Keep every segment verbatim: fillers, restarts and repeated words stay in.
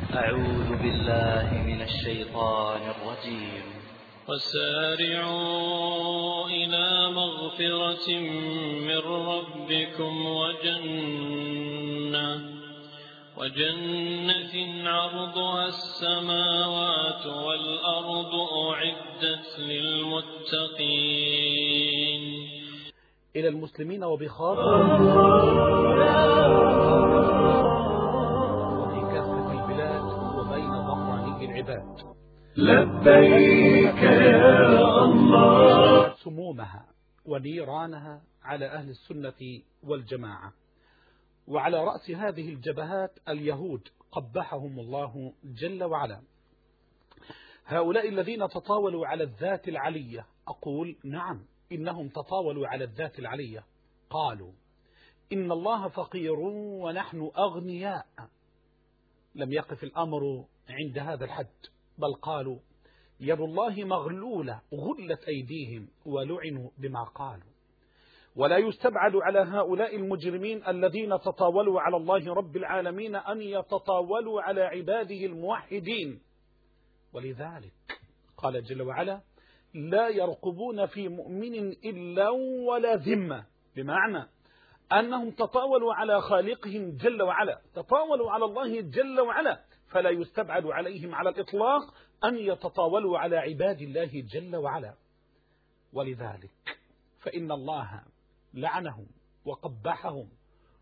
أعوذ بالله من الشيطان الرجيم. وسارعوا إلى مغفرة من ربكم وجنة وجنة عرضها السماوات والأرض أعدت للمتقين. إلى المسلمين وبخاصة وفي كافة البلاد وبين ظهراني العباد. لبيك يا الله. سمومها ونيرانها على أهل السنة والجماعة، وعلى رأس هذه الجبهات اليهود قبحهم الله جل وعلا. هؤلاء الذين تطاولوا على الذات العلية، أقول نعم إنهم تطاولوا على الذات العلية. قالوا إن الله فقير ونحن أغنياء. لم يقف الأمر عند هذا الحد، بل قالوا يد الله مغلولة غلت أيديهم ولعنوا بما قالوا. ولا يستبعد على هؤلاء المجرمين الذين تطاولوا على الله رب العالمين أن يتطاولوا على عباده الموحدين. ولذلك قال جل وعلا لا يرقبون في مؤمن إلا ولا ذمة، بمعنى أنهم تطاولوا على خالقهم جل وعلا، تطاولوا على الله جل وعلا، فلا يستبعد عليهم على الإطلاق أن يتطاولوا على عباد الله جل وعلا. ولذلك فإن الله لعنهم وقبحهم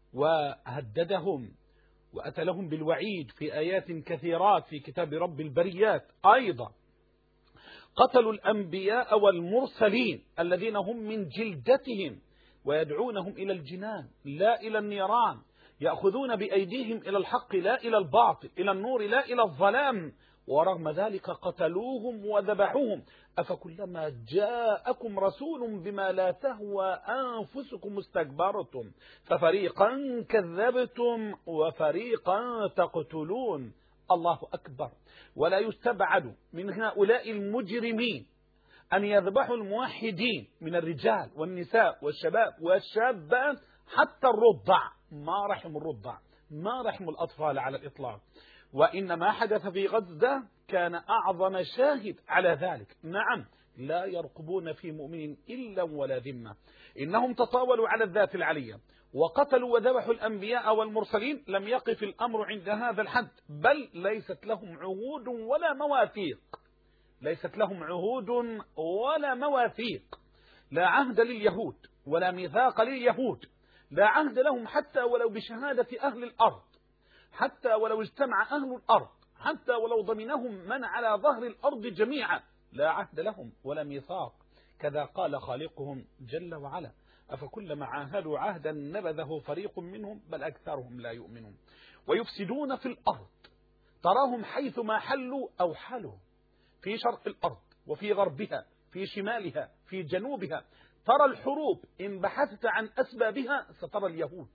وهددهم وأتى لهم بالوعيد في آيات كثيرات في كتاب رب البريات. أيضا قتلوا الأنبياء والمرسلين الذين هم من جلدتهم ويدعونهم إلى الجنان لا إلى النيران، يأخذون بأيديهم إلى الحق لا إلى الباطل، إلى النور لا إلى الظلام، ورغم ذلك قتلوهم وذبحوهم. أفكلما جاءكم رسول بما لا تهوى أنفسكم استكبرتم ففريقا كذبتم وفريقا تقتلون. الله أكبر. ولا يستبعد من هؤلاء المجرمين أن يذبحوا الموحدين من الرجال والنساء والشباب والشابات حتى الرضع، ما رحم الرضع، ما رحم الأطفال على الإطلاق. وإن ما حدث في غزة كان أعظم شاهد على ذلك. نعم لا يرقبون في مؤمن إلا ولا ذمة. إنهم تطاولوا على الذات العلية وقتلوا وذبحوا الأنبياء والمرسلين. لم يقف الأمر عند هذا الحد، بل ليست لهم عهود ولا مواثيق، ليست لهم عهود ولا مواثيق. لا عهد لليهود ولا ميثاق لليهود، لا عهد لهم حتى ولو بشهادة أهل الأرض، حتى ولو اجتمع أهل الأرض، حتى ولو ضمنهم من على ظهر الأرض جميعا، لا عهد لهم ولا ميثاق. كذا قال خالقهم جل وعلا أفكلما عاهدوا عهدا نبذه فريق منهم بل أكثرهم لا يؤمنون. ويفسدون في الأرض، تراهم حيثما حلوا أو حلوا، في شرق الأرض وفي غربها، في شمالها، في جنوبها. ترى الحروب إن بحثت عن أسبابها سترى اليهود.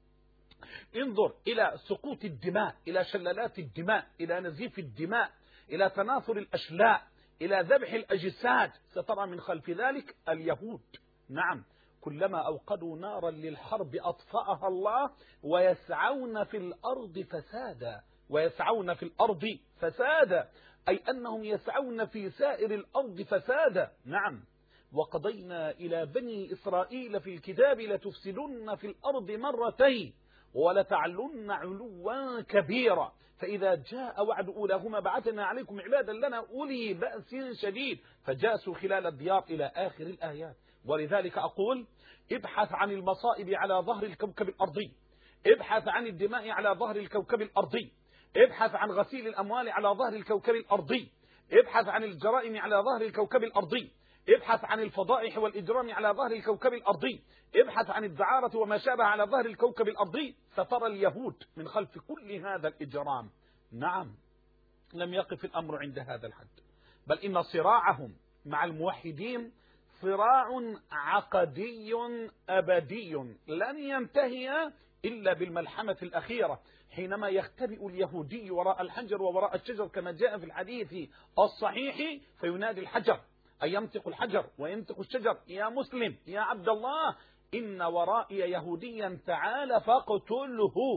انظر إلى سقوط الدماء، إلى شلالات الدماء، إلى نزيف الدماء، إلى تناثر الأشلاء، إلى ذبح الأجساد، سترى من خلف ذلك اليهود. نعم كلما أوقدوا نارا للحرب أطفأها الله ويسعون في الأرض فسادا، ويسعون في الأرض فسادا أي أنهم يسعون في سائر الأرض فسادا. نعم وقضينا إلى بني إسرائيل في الكتاب لتفسدن في الأرض مرتين ولتعلن علوا كبيرا فإذا جاء وعد أولاهما بعثنا عليكم عبادا لنا أولي بأس شديد فجاسوا خلال الديار إلى آخر الآيات. ولذلك أقول ابحث عن المصائب على ظهر الكوكب الأرضي، ابحث عن الدماء على ظهر الكوكب الأرضي، ابحث عن غسيل الأموال على ظهر الكوكب الأرضي، ابحث عن الجرائم على ظهر الكوكب الأرضي، ابحث عن الفضائح والإجرام على ظهر الكوكب الأرضي، ابحث عن الدعارة وما شابه على ظهر الكوكب الأرضي، سترى اليهود من خلف كل هذا الإجرام. نعم لم يقف الأمر عند هذا الحد، بل إن صراعهم مع الموحدين صراع عقدي أبدي لن ينتهي إلا بالملحمة الأخيرة، حينما يختبئ اليهودي وراء الحجر ووراء الشجر كما جاء في الحديث الصحيح فينادي الحجر أي يمسك الحجر ويمسك الشجر يا مسلم يا عبد الله إن ورائي يهوديا تعال فاقتله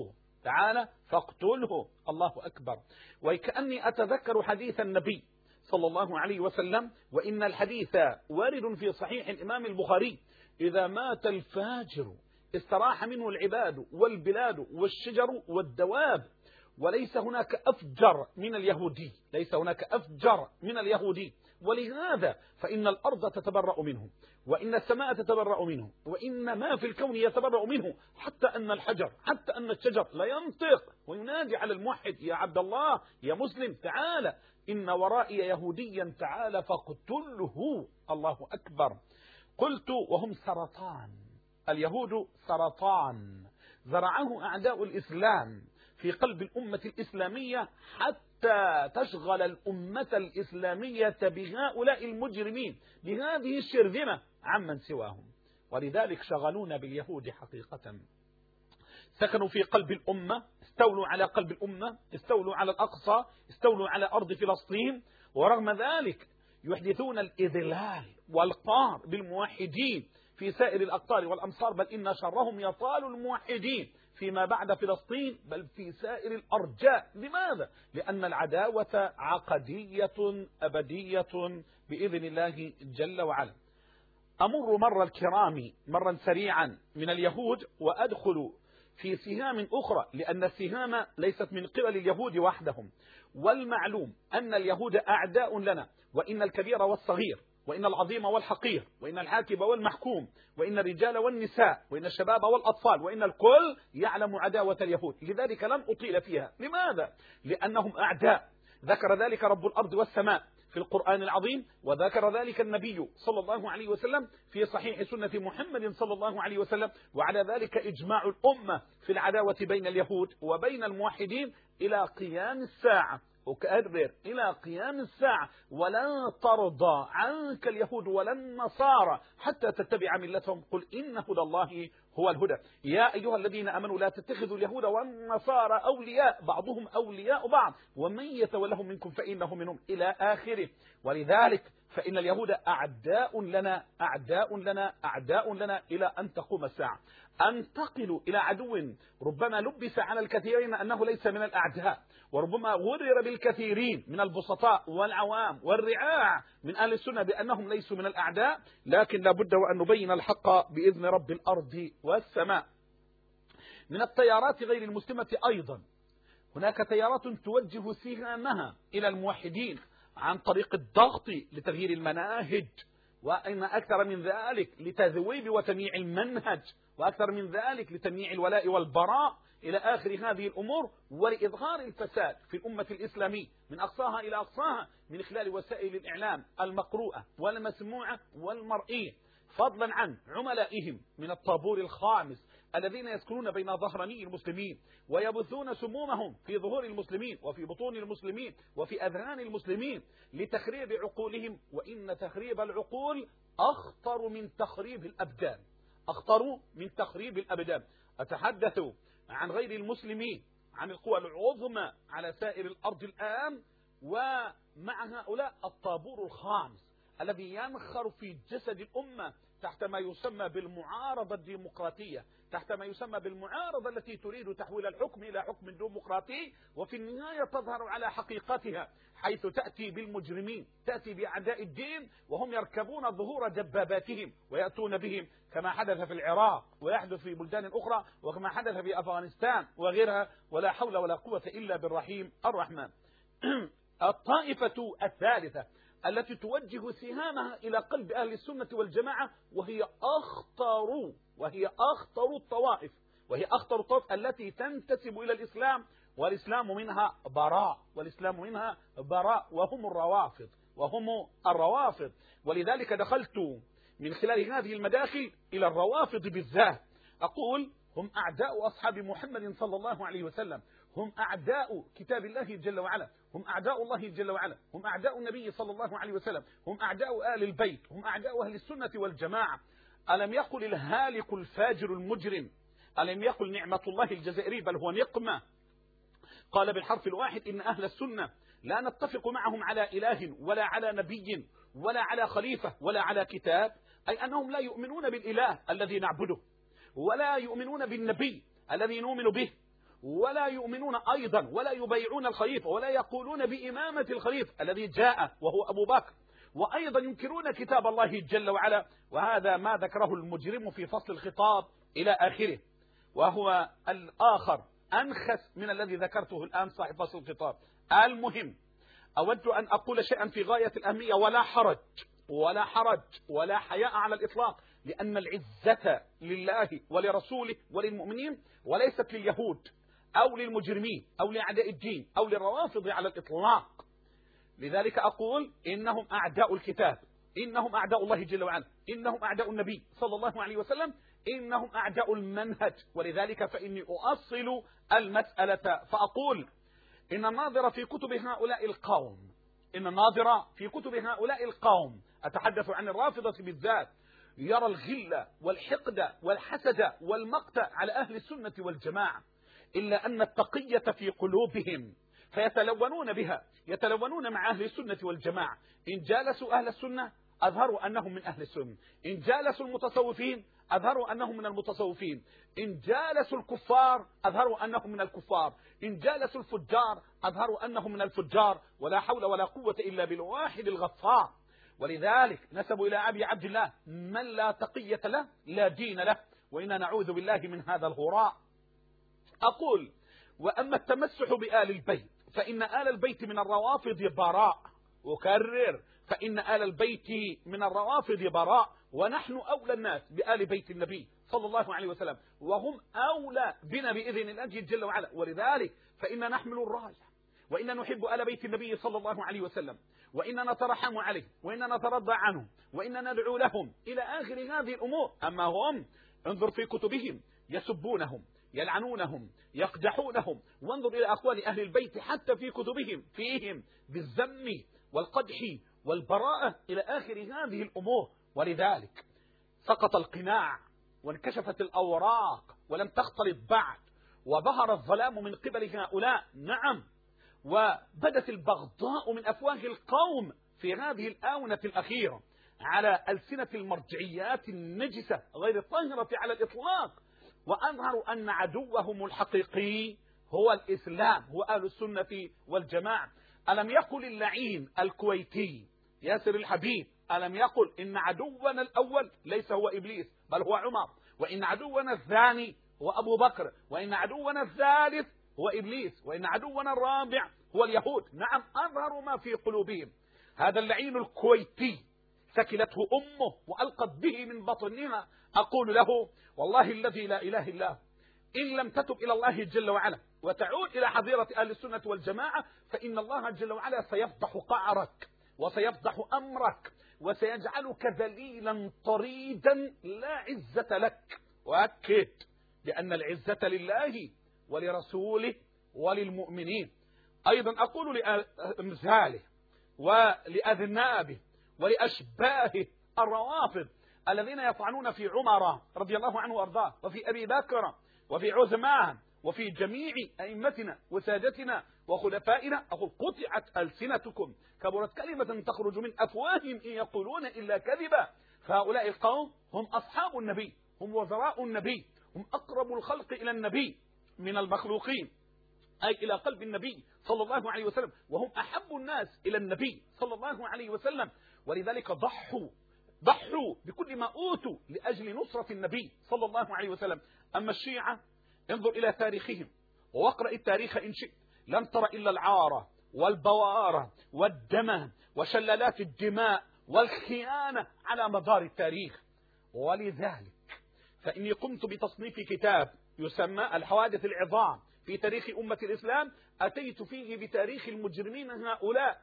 تعالى فاقتله. الله أكبر. وكأني أتذكر حديث النبي صلى الله عليه وسلم، وإن الحديث وارد في صحيح الإمام البخاري: إذا مات الفاجر استراح منه العباد والبلاد والشجر والدواب، وليس هناك أفجر من اليهودي، ليس هناك أفجر من اليهودي. ولهذا فإن الأرض تتبرأ منه، وإن السماء تتبرأ منه، وإن ما في الكون يتبرأ منه، حتى أن الحجر حتى أن الشجر لا ينطق وينادي على الموحد: يا عبد الله يا مسلم تعالى، إن ورائي يهوديا تعالى فاقتله. الله أكبر. قلت: وهم سرطان، اليهود سرطان زرعه أعداء الإسلام في قلب الأمة الإسلامية حتى تشغل الأمة الإسلامية بهؤلاء المجرمين، بهذه الشرذمة، عمن سواهم. ولذلك شغلونا باليهود حقيقة. سكنوا في قلب الأمة، استولوا على قلب الأمة، استولوا على الأقصى، استولوا على أرض فلسطين، ورغم ذلك يحدثون الإذلال والقهر بالموحدين في سائر الأقطار والأمصار، بل إن شرهم يطال الموحدين فيما بعد فلسطين، بل في سائر الأرجاء. لماذا؟ لأن العداوة عقدية أبدية بإذن الله جل وعلا. أمر مر الكرام مرا سريعا من اليهود وأدخل في سهام أخرى، لأن السهام ليست من قبل اليهود وحدهم. والمعلوم أن اليهود أعداء لنا، وإن الكبير والصغير، وإن العظيم والحقير، وإن الحاكم والمحكوم، وإن الرجال والنساء، وإن الشباب والأطفال، وإن الكل يعلم عداوة اليهود. لذلك لن أطيل فيها. لماذا؟ لأنهم أعداء. ذكر ذلك رب الأرض والسماء في القرآن العظيم، وذكر ذلك النبي صلى الله عليه وسلم في صحيح سنة محمد صلى الله عليه وسلم. وعلى ذلك إجماع الأمة في العداوة بين اليهود وبين الموحدين إلى قيام الساعة. أكرر: إلى قيام الساعة. ولا ترضى عنك اليهود ولا النصارى حتى تتبع ملتهم، قل إن هدى الله هو الهدى. يا أيها الذين آمنوا لا تتخذوا اليهود والنصارى أولياء، بعضهم أولياء بعض، ومن يتولهم منكم فإنه منهم، إلى آخره. ولذلك فإن اليهود أعداء لنا أعداء لنا أعداء لنا إلى أن تقوم الساعة. أنتقل إلى عدو ربما لبس على الكثيرين أنه ليس من الأعداء، وربما غرر بالكثيرين من البسطاء والعوام والرعاع من أهل السنة بأنهم ليسوا من الأعداء، لكن لابد وأن نبين الحق بإذن رب الأرض والسماء. من التيارات غير المسلمة أيضا هناك تيارات توجه سهامها إلى الموحدين عن طريق الضغط لتغيير المناهج، وإن أكثر من ذلك لتذويب وتمييع المنهج، وأكثر من ذلك لتمييع الولاء والبراء إلى آخر هذه الأمور، ولإظهار الفساد في الأمة الإسلامية من أقصاها إلى أقصاها من خلال وسائل الإعلام المقروءة والمسموعة والمرئية، فضلا عن عملائهم من الطابور الخامس الذين يسكنون بين ظهراني المسلمين ويبثون سمومهم في ظهور المسلمين وفي بطون المسلمين وفي أذهان المسلمين لتخريب عقولهم. وإن تخريب العقول أخطر من تخريب الأبدان، أخطر من تخريب الأبدان. أتحدث عن غير المسلمين، عن القوى العظمى على سائر الأرض الآن، ومع هؤلاء الطابور الخامس الذي ينخر في جسد الأمة تحت ما يسمى بالمعارضة الديمقراطية، تحت ما يسمى بالمعارضة التي تريد تحويل الحكم إلى حكم ديمقراطي، وفي النهاية تظهر على حقيقتها حيث تأتي بالمجرمين، تأتي بأعداء الدين، وهم يركبون ظهور دباباتهم ويأتون بهم كما حدث في العراق ويحدث في بلدان أخرى وكما حدث في أفغانستان وغيرها، ولا حول ولا قوة إلا بالرحيم الرحمن. الطائفة الثالثة التي توجه سهامها إلى قلب أهل السنة والجماعة، وهي أخطر وهي أخطر الطوائف وهي أخطر الطوائف التي تنتسب إلى الإسلام، والإسلام منها براء والإسلام منها براء وهم الروافض وهم الروافض. ولذلك دخلت من خلال هذه المداخل إلى الروافض بالذات. أقول: هم أعداء أصحاب محمد صلى الله عليه وسلم، هم أعداء كتاب الله جل وعلا، هم أعداء الله جل وعلا، هم أعداء النبي صلى الله عليه وسلم، هم أعداء آل البيت، هم أعداء أهل السنة والجماعة. ألم يقل الهالك الفاجر المجرم، ألم يقل نعمة الله الجزائري، بل هو نقمة، قال بالحرف الواحد: إن أهل السنة لا نتفق معهم على إله ولا على نبي ولا على خليفة ولا على كتاب، أي أنهم لا يؤمنون بالإله الذي نعبده، ولا يؤمنون بالنبي الذي نؤمن به، ولا يؤمنون أيضا ولا يبايعون الخليفة ولا يقولون بإمامة الخليفة الذي جاء وهو أبو بكر، وأيضا ينكرون كتاب الله جل وعلا. وهذا ما ذكره المجرم في فصل الخطاب إلى آخره، وهو الآخر أنخس من الذي ذكرته الآن صاحب فصل الخطاب. المهم، أود أن أقول شيئا في غاية الأهمية، ولا حرج ولا حرج ولا حياء على الإطلاق، لأن العزة لله ولرسوله وللمؤمنين، وليست لليهود أو للمجرمين أو لأعداء الدين أو للروافض على الإطلاق. لذلك أقول إنهم أعداء الكتاب، إنهم أعداء الله جل وعلا، إنهم أعداء النبي صلى الله عليه وسلم، إنهم أعداء المنهج. ولذلك فإني أؤصل المسألة فأقول إن الناظر في كتب هؤلاء القوم إن الناظر في كتب هؤلاء القوم أتحدث عن الرافضة بالذات، يرى الغل والحقد والحسد والمقت على أهل السنة والجماعة، إلا أن التقية في قلوبهم، فيتلونون بها، يتلونون مع أهل السنة والجماعة. إن جالسوا أهل السنة أظهروا أنهم من أهل السنة، إن جالسوا المتصوفين أظهروا أنهم من المتصوفين، إن جالسوا الكفار أظهروا أنهم من الكفار، إن جالسوا الفجار أظهروا أنهم من الفجار، ولا حول ولا قوة إلا بالواحد الغفار. ولذلك نسبوا إلى أبي عبد الله من لا تقية له لا دين له، وإنا نعوذ بالله من هذا الهراء. أقول: وأما التمسح بآل البيت فإن آل البيت من الروافض براء. أكرر: فإن آل البيت من الروافض براء، ونحن أولى الناس بآل بيت النبي صلى الله عليه وسلم، وهم أولى بنا بإذن الله جل وعلا. ولذلك فإننا نحمل الراية، وإننا نحب آل بيت النبي صلى الله عليه وسلم، وإننا نترحم عليه، وإننا نترضى عنهم، وإننا ندعو لهم إلى آخر هذه الأمور. أما هم انظر في كتبهم يسبونهم، يلعنونهم، يقدحونهم، وانظر إلى أقوال أهل البيت حتى في كتبهم فيهم بالذم والقدح والبراءة إلى آخر هذه الأمور. ولذلك سقط القناع وانكشفت الأوراق ولم تختلط بعد، وظهر الظلام من قبل هؤلاء، نعم، وبدت البغضاء من أفواه القوم في هذه الآونة الأخيرة على ألسنة المرجعيات النجسة غير الطاهرة على الإطلاق، وأظهروا أن عدوهم الحقيقي هو الإسلام، هو أهل السنة والجماعة. ألم يقل اللعين الكويتي ياسر الحبيب، ألم يقل إن عدونا الأول ليس هو إبليس بل هو عمر، وإن عدونا الثاني هو أبو بكر، وإن عدونا الثالث هو إبليس، وإن عدونا الرابع هو اليهود. نعم، أظهروا ما في قلوبهم. هذا اللعين الكويتي سكلته أمه وألقت به من بطنها. أقول له: والله الذي لا إله إلا هو، إن لم تتب إلى الله جل وعلا وتعود إلى حظيرة أهل السنة والجماعة، فإن الله جل وعلا سيفضح قعرك وسيفضح أمرك وسيجعلك ذليلا طريدا لا عزة لك. وأكد بأن العزة لله ولرسوله وللمؤمنين. أيضا أقول لأمثاله ولأذنابه ولأشباهه الروافض الذين يطعنون في عمر رضي الله عنه وارضاه، وفي أبي بكر، وفي عثمان، وفي جميع أئمتنا وسادتنا وخلفائنا، أقول: قطعت ألسنتكم، كبرت كلمة تخرج من أفواههم إن يقولون إلا كذبا. فهؤلاء القوم هم أصحاب النبي، هم وزراء النبي، هم أقرب الخلق إلى النبي من المخلوقين، أي إلى قلب النبي صلى الله عليه وسلم، وهم أحب الناس إلى النبي صلى الله عليه وسلم. ولذلك ضحوا ضحوا بكل ما أوتوا لأجل نصرة النبي صلى الله عليه وسلم. أما الشيعة انظر إلى تاريخهم واقرأ التاريخ إن شئت، لم تر إلا العارة والبوارة والدم وشلالات الدماء والخيانة على مدار التاريخ. ولذلك فإني قمت بتصنيف كتاب يسمى الحوادث العظام في تاريخ أمة الإسلام، أتيت فيه بتاريخ المجرمين هؤلاء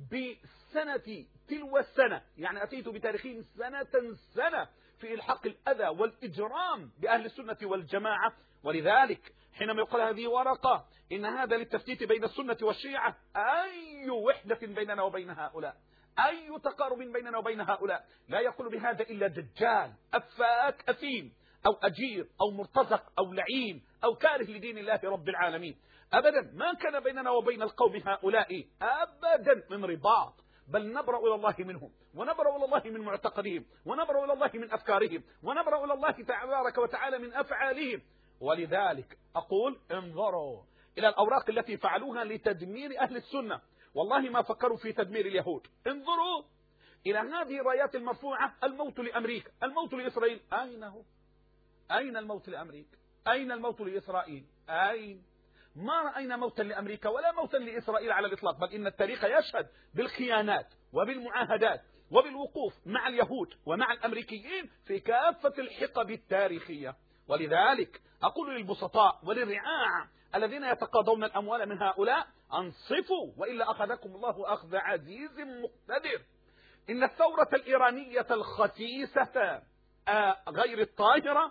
بسنة تلو السنة، يعني أتيت بتاريخهم سنة سنة في إلحاق الأذى والإجرام بأهل السنة والجماعة. ولذلك حينما يقول هذه ورقة إن هذا للتفتيت بين السنة والشيعة، أي وحدة بيننا وبين هؤلاء، أي تقارب بيننا وبين هؤلاء؟ لا يقول بهذا إلا دجال أفاك أثيم أو أجير أو مرتزق أو لعين أو كاره لدين الله رب العالمين. أبدا ما كان بيننا وبين القوم هؤلاء أبدا من رباط، بل نبرأ إلى الله منهم، ونبرأ إلى الله من معتقدهم، ونبرأ إلى الله من أفكارهم، ونبرأ إلى الله تبارك وتعالى من أفعالهم. ولذلك أقول انظروا إلى الأوراق التي فعلوها لتدمير أهل السنة، والله ما فكروا في تدمير اليهود. انظروا إلى هذه الرايات المرفوعة: الموت لأمريكا، الموت لإسرائيل. أين هو؟ أين الموت لأمريكا؟ أين الموت لإسرائيل؟ أين؟ ما رأينا موتا لأمريكا ولا موتا لإسرائيل على الإطلاق، بل إن التاريخ يشهد بالخيانات وبالمعاهدات وبالوقوف مع اليهود ومع الأمريكيين في كافة الحقب التاريخية. ولذلك أقول للبسطاء وللرعاع الذين يتقاضون الأموال من هؤلاء: انصفوا وإلا أخذكم الله أخذ عزيز مقتدر. إن الثورة الإيرانية الخسيسة غير الطاهرة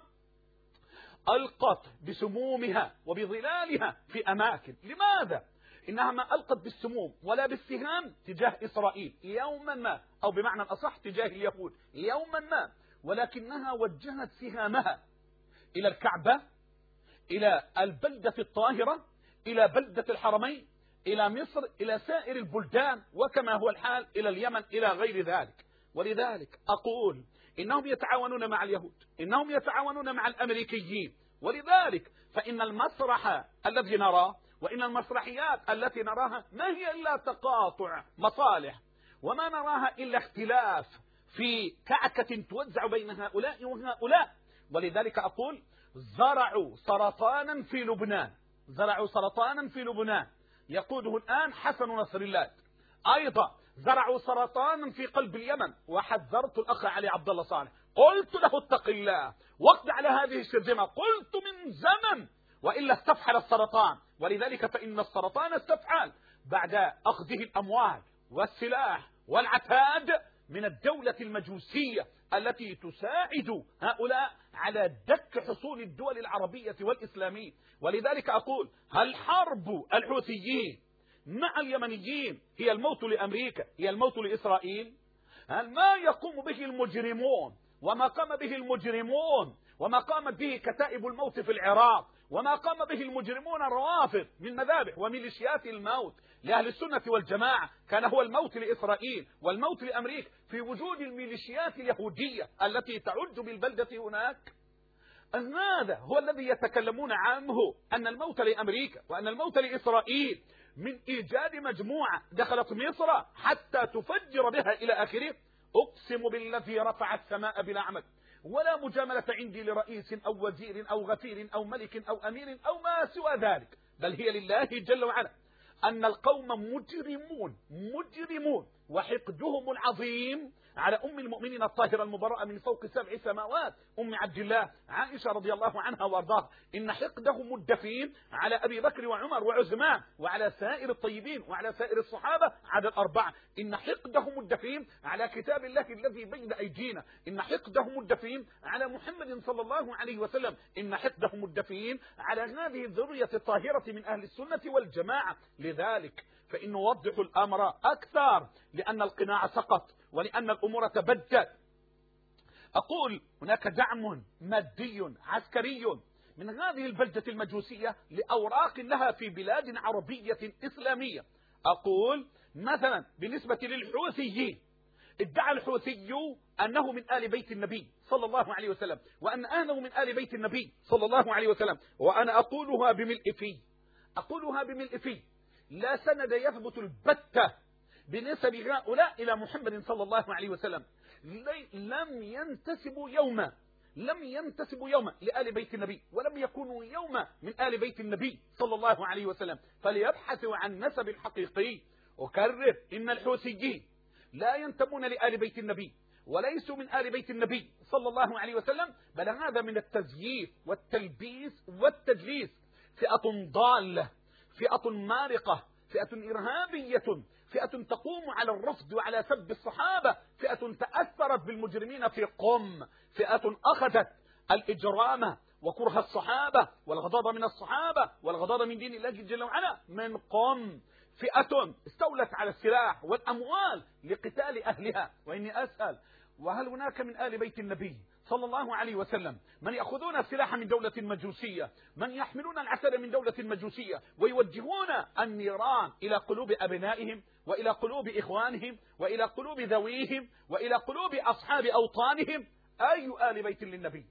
ألقت بسمومها وبظلالها في أماكن. لماذا؟ إنها ما ألقت بالسموم ولا بالسهام تجاه إسرائيل يوما ما، أو بمعنى الأصح تجاه اليهود يوما ما، ولكنها وجهت سهامها إلى الكعبة، إلى البلدة الطاهرة، إلى بلدة الحرمين، إلى مصر، إلى سائر البلدان، وكما هو الحال إلى اليمن، إلى غير ذلك. ولذلك أقول إنهم يتعاونون مع اليهود، إنهم يتعاونون مع الأمريكيين. ولذلك فإن المسرح الذي نراه وإن المسرحيات التي نراها ما هي إلا تقاطع مصالح، وما نراها إلا اختلاف في كعكة توزع بين هؤلاء وهؤلاء. ولذلك أقول: زرعوا سرطانا في لبنان، زرعوا سرطانا في لبنان يقوده الآن حسن نصر الله. أيضا زرعوا سرطانا في قلب اليمن، وحذرت الأخ علي عبد الله صالح، قلت له: اتق الله واقض على هذه الشرذمة، قلت من زمن، وإلا استفحل السرطان. ولذلك فإن السرطان استفحل بعد أخذه الأموال والسلاح والعتاد من الدولة المجوسية التي تساعد هؤلاء على دك حصول الدول العربية والإسلامية. ولذلك أقول: هل حرب الحوثيين مع اليمنيين هي الموت لأمريكا، هي الموت لإسرائيل؟ هل ما يقوم به المجرمون وما قام به المجرمون وما قامت به كتائب الموت في العراق وما قام به المجرمون الروافض من مذابح وميليشيات الموت لأهل السنة والجماعة كان هو الموت لإسرائيل والموت لأمريكا في وجود الميليشيات اليهودية التي تعد بالبلدة هناك؟ هذا هو الذي يتكلمون عنه، أن الموت لأمريكا وأن الموت لإسرائيل من إيجاد مجموعة دخلت مصر حتى تفجر بها إلى آخره. أقسم بالذي رفع السماء بلا عمد، ولا مجاملة عندي لرئيس أو وزير أو غفير أو ملك أو أمير أو ما سوى ذلك، بل هي لله جل وعلا، أن القوم مجرمون مجرمون، وحقدهم العظيم على أم المؤمنين الطاهرة المبرأة من فوق سبع سماوات أم عبد الله عائشة رضي الله عنها وارضاها، إن حقدهم الدفين على أبي بكر وعمر وعثمان وعلى سائر الطيبين وعلى سائر الصحابة عدد أربعة. إن حقدهم الدفين على كتاب الله الذي بين أيدينا، إن حقدهم الدفين على محمد صلى الله عليه وسلم، إن حقدهم الدفين على هذه الذرية الطاهرة من أهل السنة والجماعة. لذلك فإن نوضح الأمر أكثر لأن القناع سقط ولأن الأمور تبدت. أقول هناك دعم مادي عسكري من هذه البلدة المجوسية لأوراق لها في بلاد عربية إسلامية. أقول مثلا بالنسبة للحوثيين، ادعى الحوثي أنه من آل بيت النبي صلى الله عليه وسلم وأن أهله من آل بيت النبي صلى الله عليه وسلم، وأنا أقولها بملء في أقولها بملء في لا سند يثبت البتة بنسب هؤلاء إلى محمد صلى الله عليه وسلم. لم ينتسبوا يوما لم ينتسبوا يوما لآل بيت النبي، ولم يكونوا يوما من آل بيت النبي صلى الله عليه وسلم، فليبحثوا عن نسب حقيقي. أكرر: إن الحوثيين لا ينتمون لآل بيت النبي وليسوا من آل بيت النبي صلى الله عليه وسلم، بل هذا من التزييف والتلبيس والتدليس. فئة ضالة، فئة مارقة، فئة إرهابية، فئة تقوم على الرفض وعلى سب الصحابة، فئة تأثرت بالمجرمين في قم، فئة أخذت الإجرام وكره الصحابة والغضاضة من الصحابة والغضاضة من دين الله جل وعلا من قم، فئة استولت على السلاح والأموال لقتال أهلها. وإني أسأل: وهل هناك من آل بيت النبي صلى الله عليه وسلم من يأخذون السلاح من دولة مجوسية، من يحملون العسل من دولة مجوسية ويوجهون النيران إلى قلوب أبنائهم وإلى قلوب إخوانهم وإلى قلوب ذويهم وإلى قلوب أصحاب أوطانهم؟ أي آل بيت للنبي؟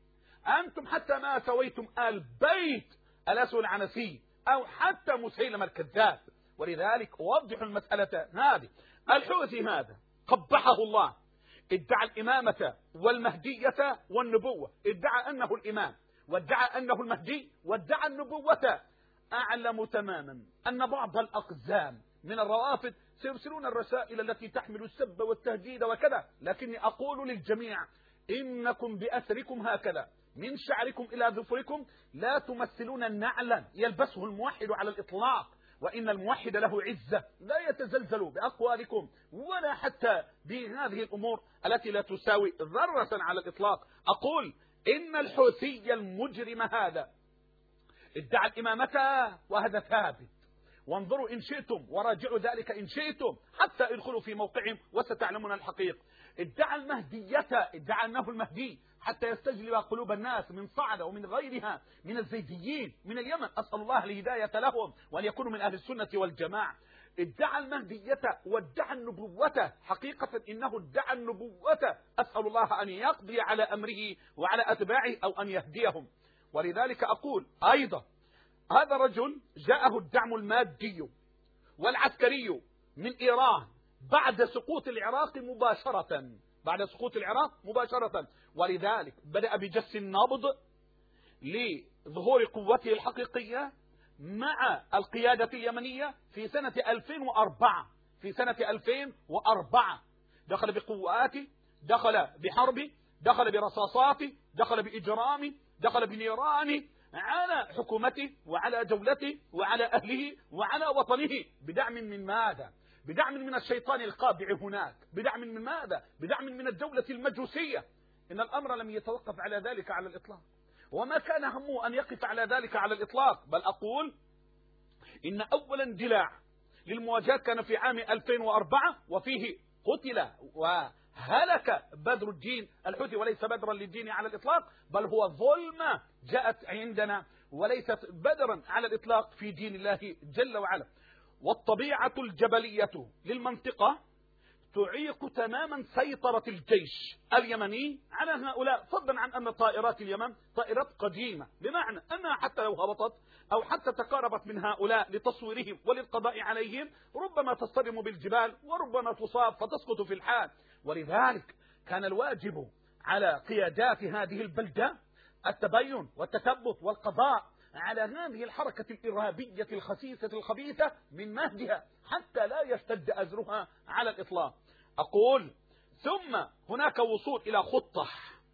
أنتم حتى ما سويتم آل بيت الأسود العنسي أو حتى مسيلمة الكذاب. ولذلك أوضح المسألة هذه. الحوثي هذا قبحه الله ادعى الإمامة والمهدية والنبوة، ادعى أنه الإمام وادعى أنه المهدي وادعى النبوة. أعلم تماما أن بعض الأقزام من الروافض سيرسلون الرسائل التي تحمل السب والتهديد وكذا، لكني أقول للجميع إنكم بأثركم هكذا من شعركم إلى ظفركم لا تمثلون نعلا يلبسه الموحد على الإطلاق، وإن الموحد له عزة لا يتزلزل بأقوالكم ولا حتى بهذه الأمور التي لا تساوي ذرة على الإطلاق. أقول إن الحوثي المجرم هذا ادعى الإمامة وهذا ثابت، وانظروا إن شئتم وراجعوا ذلك إن شئتم حتى ادخلوا في موقعهم وستعلمون الحقيقة. ادعى المهدية، ادعى أنه المهدي حتى يستجلب قلوب الناس من صعدة ومن غيرها من الزيديين من اليمن، أسأل الله الهداية لهم وأن يكونوا من أهل السنة والجماعة. ادعى المهدية وادعى النبوة، حقيقة إنه ادعى النبوة، أسأل الله أن يقضي على أمره وعلى أتباعه أو أن يهديهم. ولذلك أقول أيضا هذا رجل جاءه الدعم المادي والعسكري من إيران بعد سقوط العراق مباشرة، بعد سقوط العراق مباشرة. ولذلك بدأ بجس النبض لظهور قوته الحقيقية مع القيادة اليمنية في سنة ألفين وأربعة. في سنة ألفين وأربعة دخل بقواته، دخل بحربه، دخل برصاصاته، دخل بإجرامه، دخل بنيرانه على حكومته وعلى جولته وعلى أهله وعلى وطنه، بدعم من ماذا؟ بدعم من الشيطان القابع هناك، بدعم من ماذا؟ بدعم من الدولة المجوسية. إن الأمر لم يتوقف على ذلك على الإطلاق، وما كان همه أن يقف على ذلك على الإطلاق، بل أقول إن أول اندلاع للمواجهات كان في عام ألفين وأربعة، وفيه قتل وهلك بدر الدين الحوثي، وليس بدرا للدين على الإطلاق، بل هو ظلمة جاءت عندنا وليست بدرا على الإطلاق في دين الله جل وعلا. والطبيعة الجبلية للمنطقة تعيق تماما سيطرة الجيش اليمني على هؤلاء، فضلا عن أن طائرات اليمن طائرات قديمة، بمعنى أنها حتى لو هبطت أو حتى تقاربت من هؤلاء لتصويرهم وللقضاء عليهم ربما تصطدم بالجبال وربما تصاب فتسقط في الحال. ولذلك كان الواجب على قيادات هذه البلدة التبين والتثبت والقضاء على هذه الحركة الإرهابية الخسيسة الخبيثة من مهدها حتى لا يشتد أزرها على الإطلاق. أقول ثم هناك وصول إلى خطة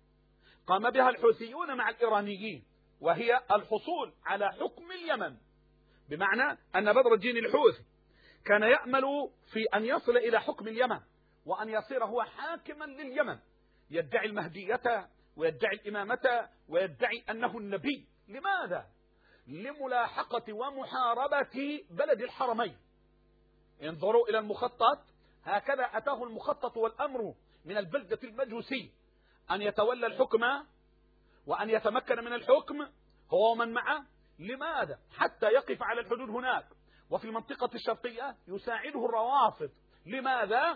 قام بها الحوثيون مع الإيرانيين، وهي الحصول على حكم اليمن، بمعنى أن بدر الدين الحوثي كان يأمل في أن يصل إلى حكم اليمن وأن يصير هو حاكما لليمن، يدعي المهدية ويدعي الإمامة ويدعي أنه النبي. لماذا؟ لملاحقة ومحاربة بلد الحرمين. انظروا إلى المخطط، هكذا أتاه المخطط والأمر من البلدة المجوسي أن يتولى الحكم وأن يتمكن من الحكم هو من معه. لماذا؟ حتى يقف على الحدود هناك وفي المنطقة الشرقية يساعده الروافض. لماذا؟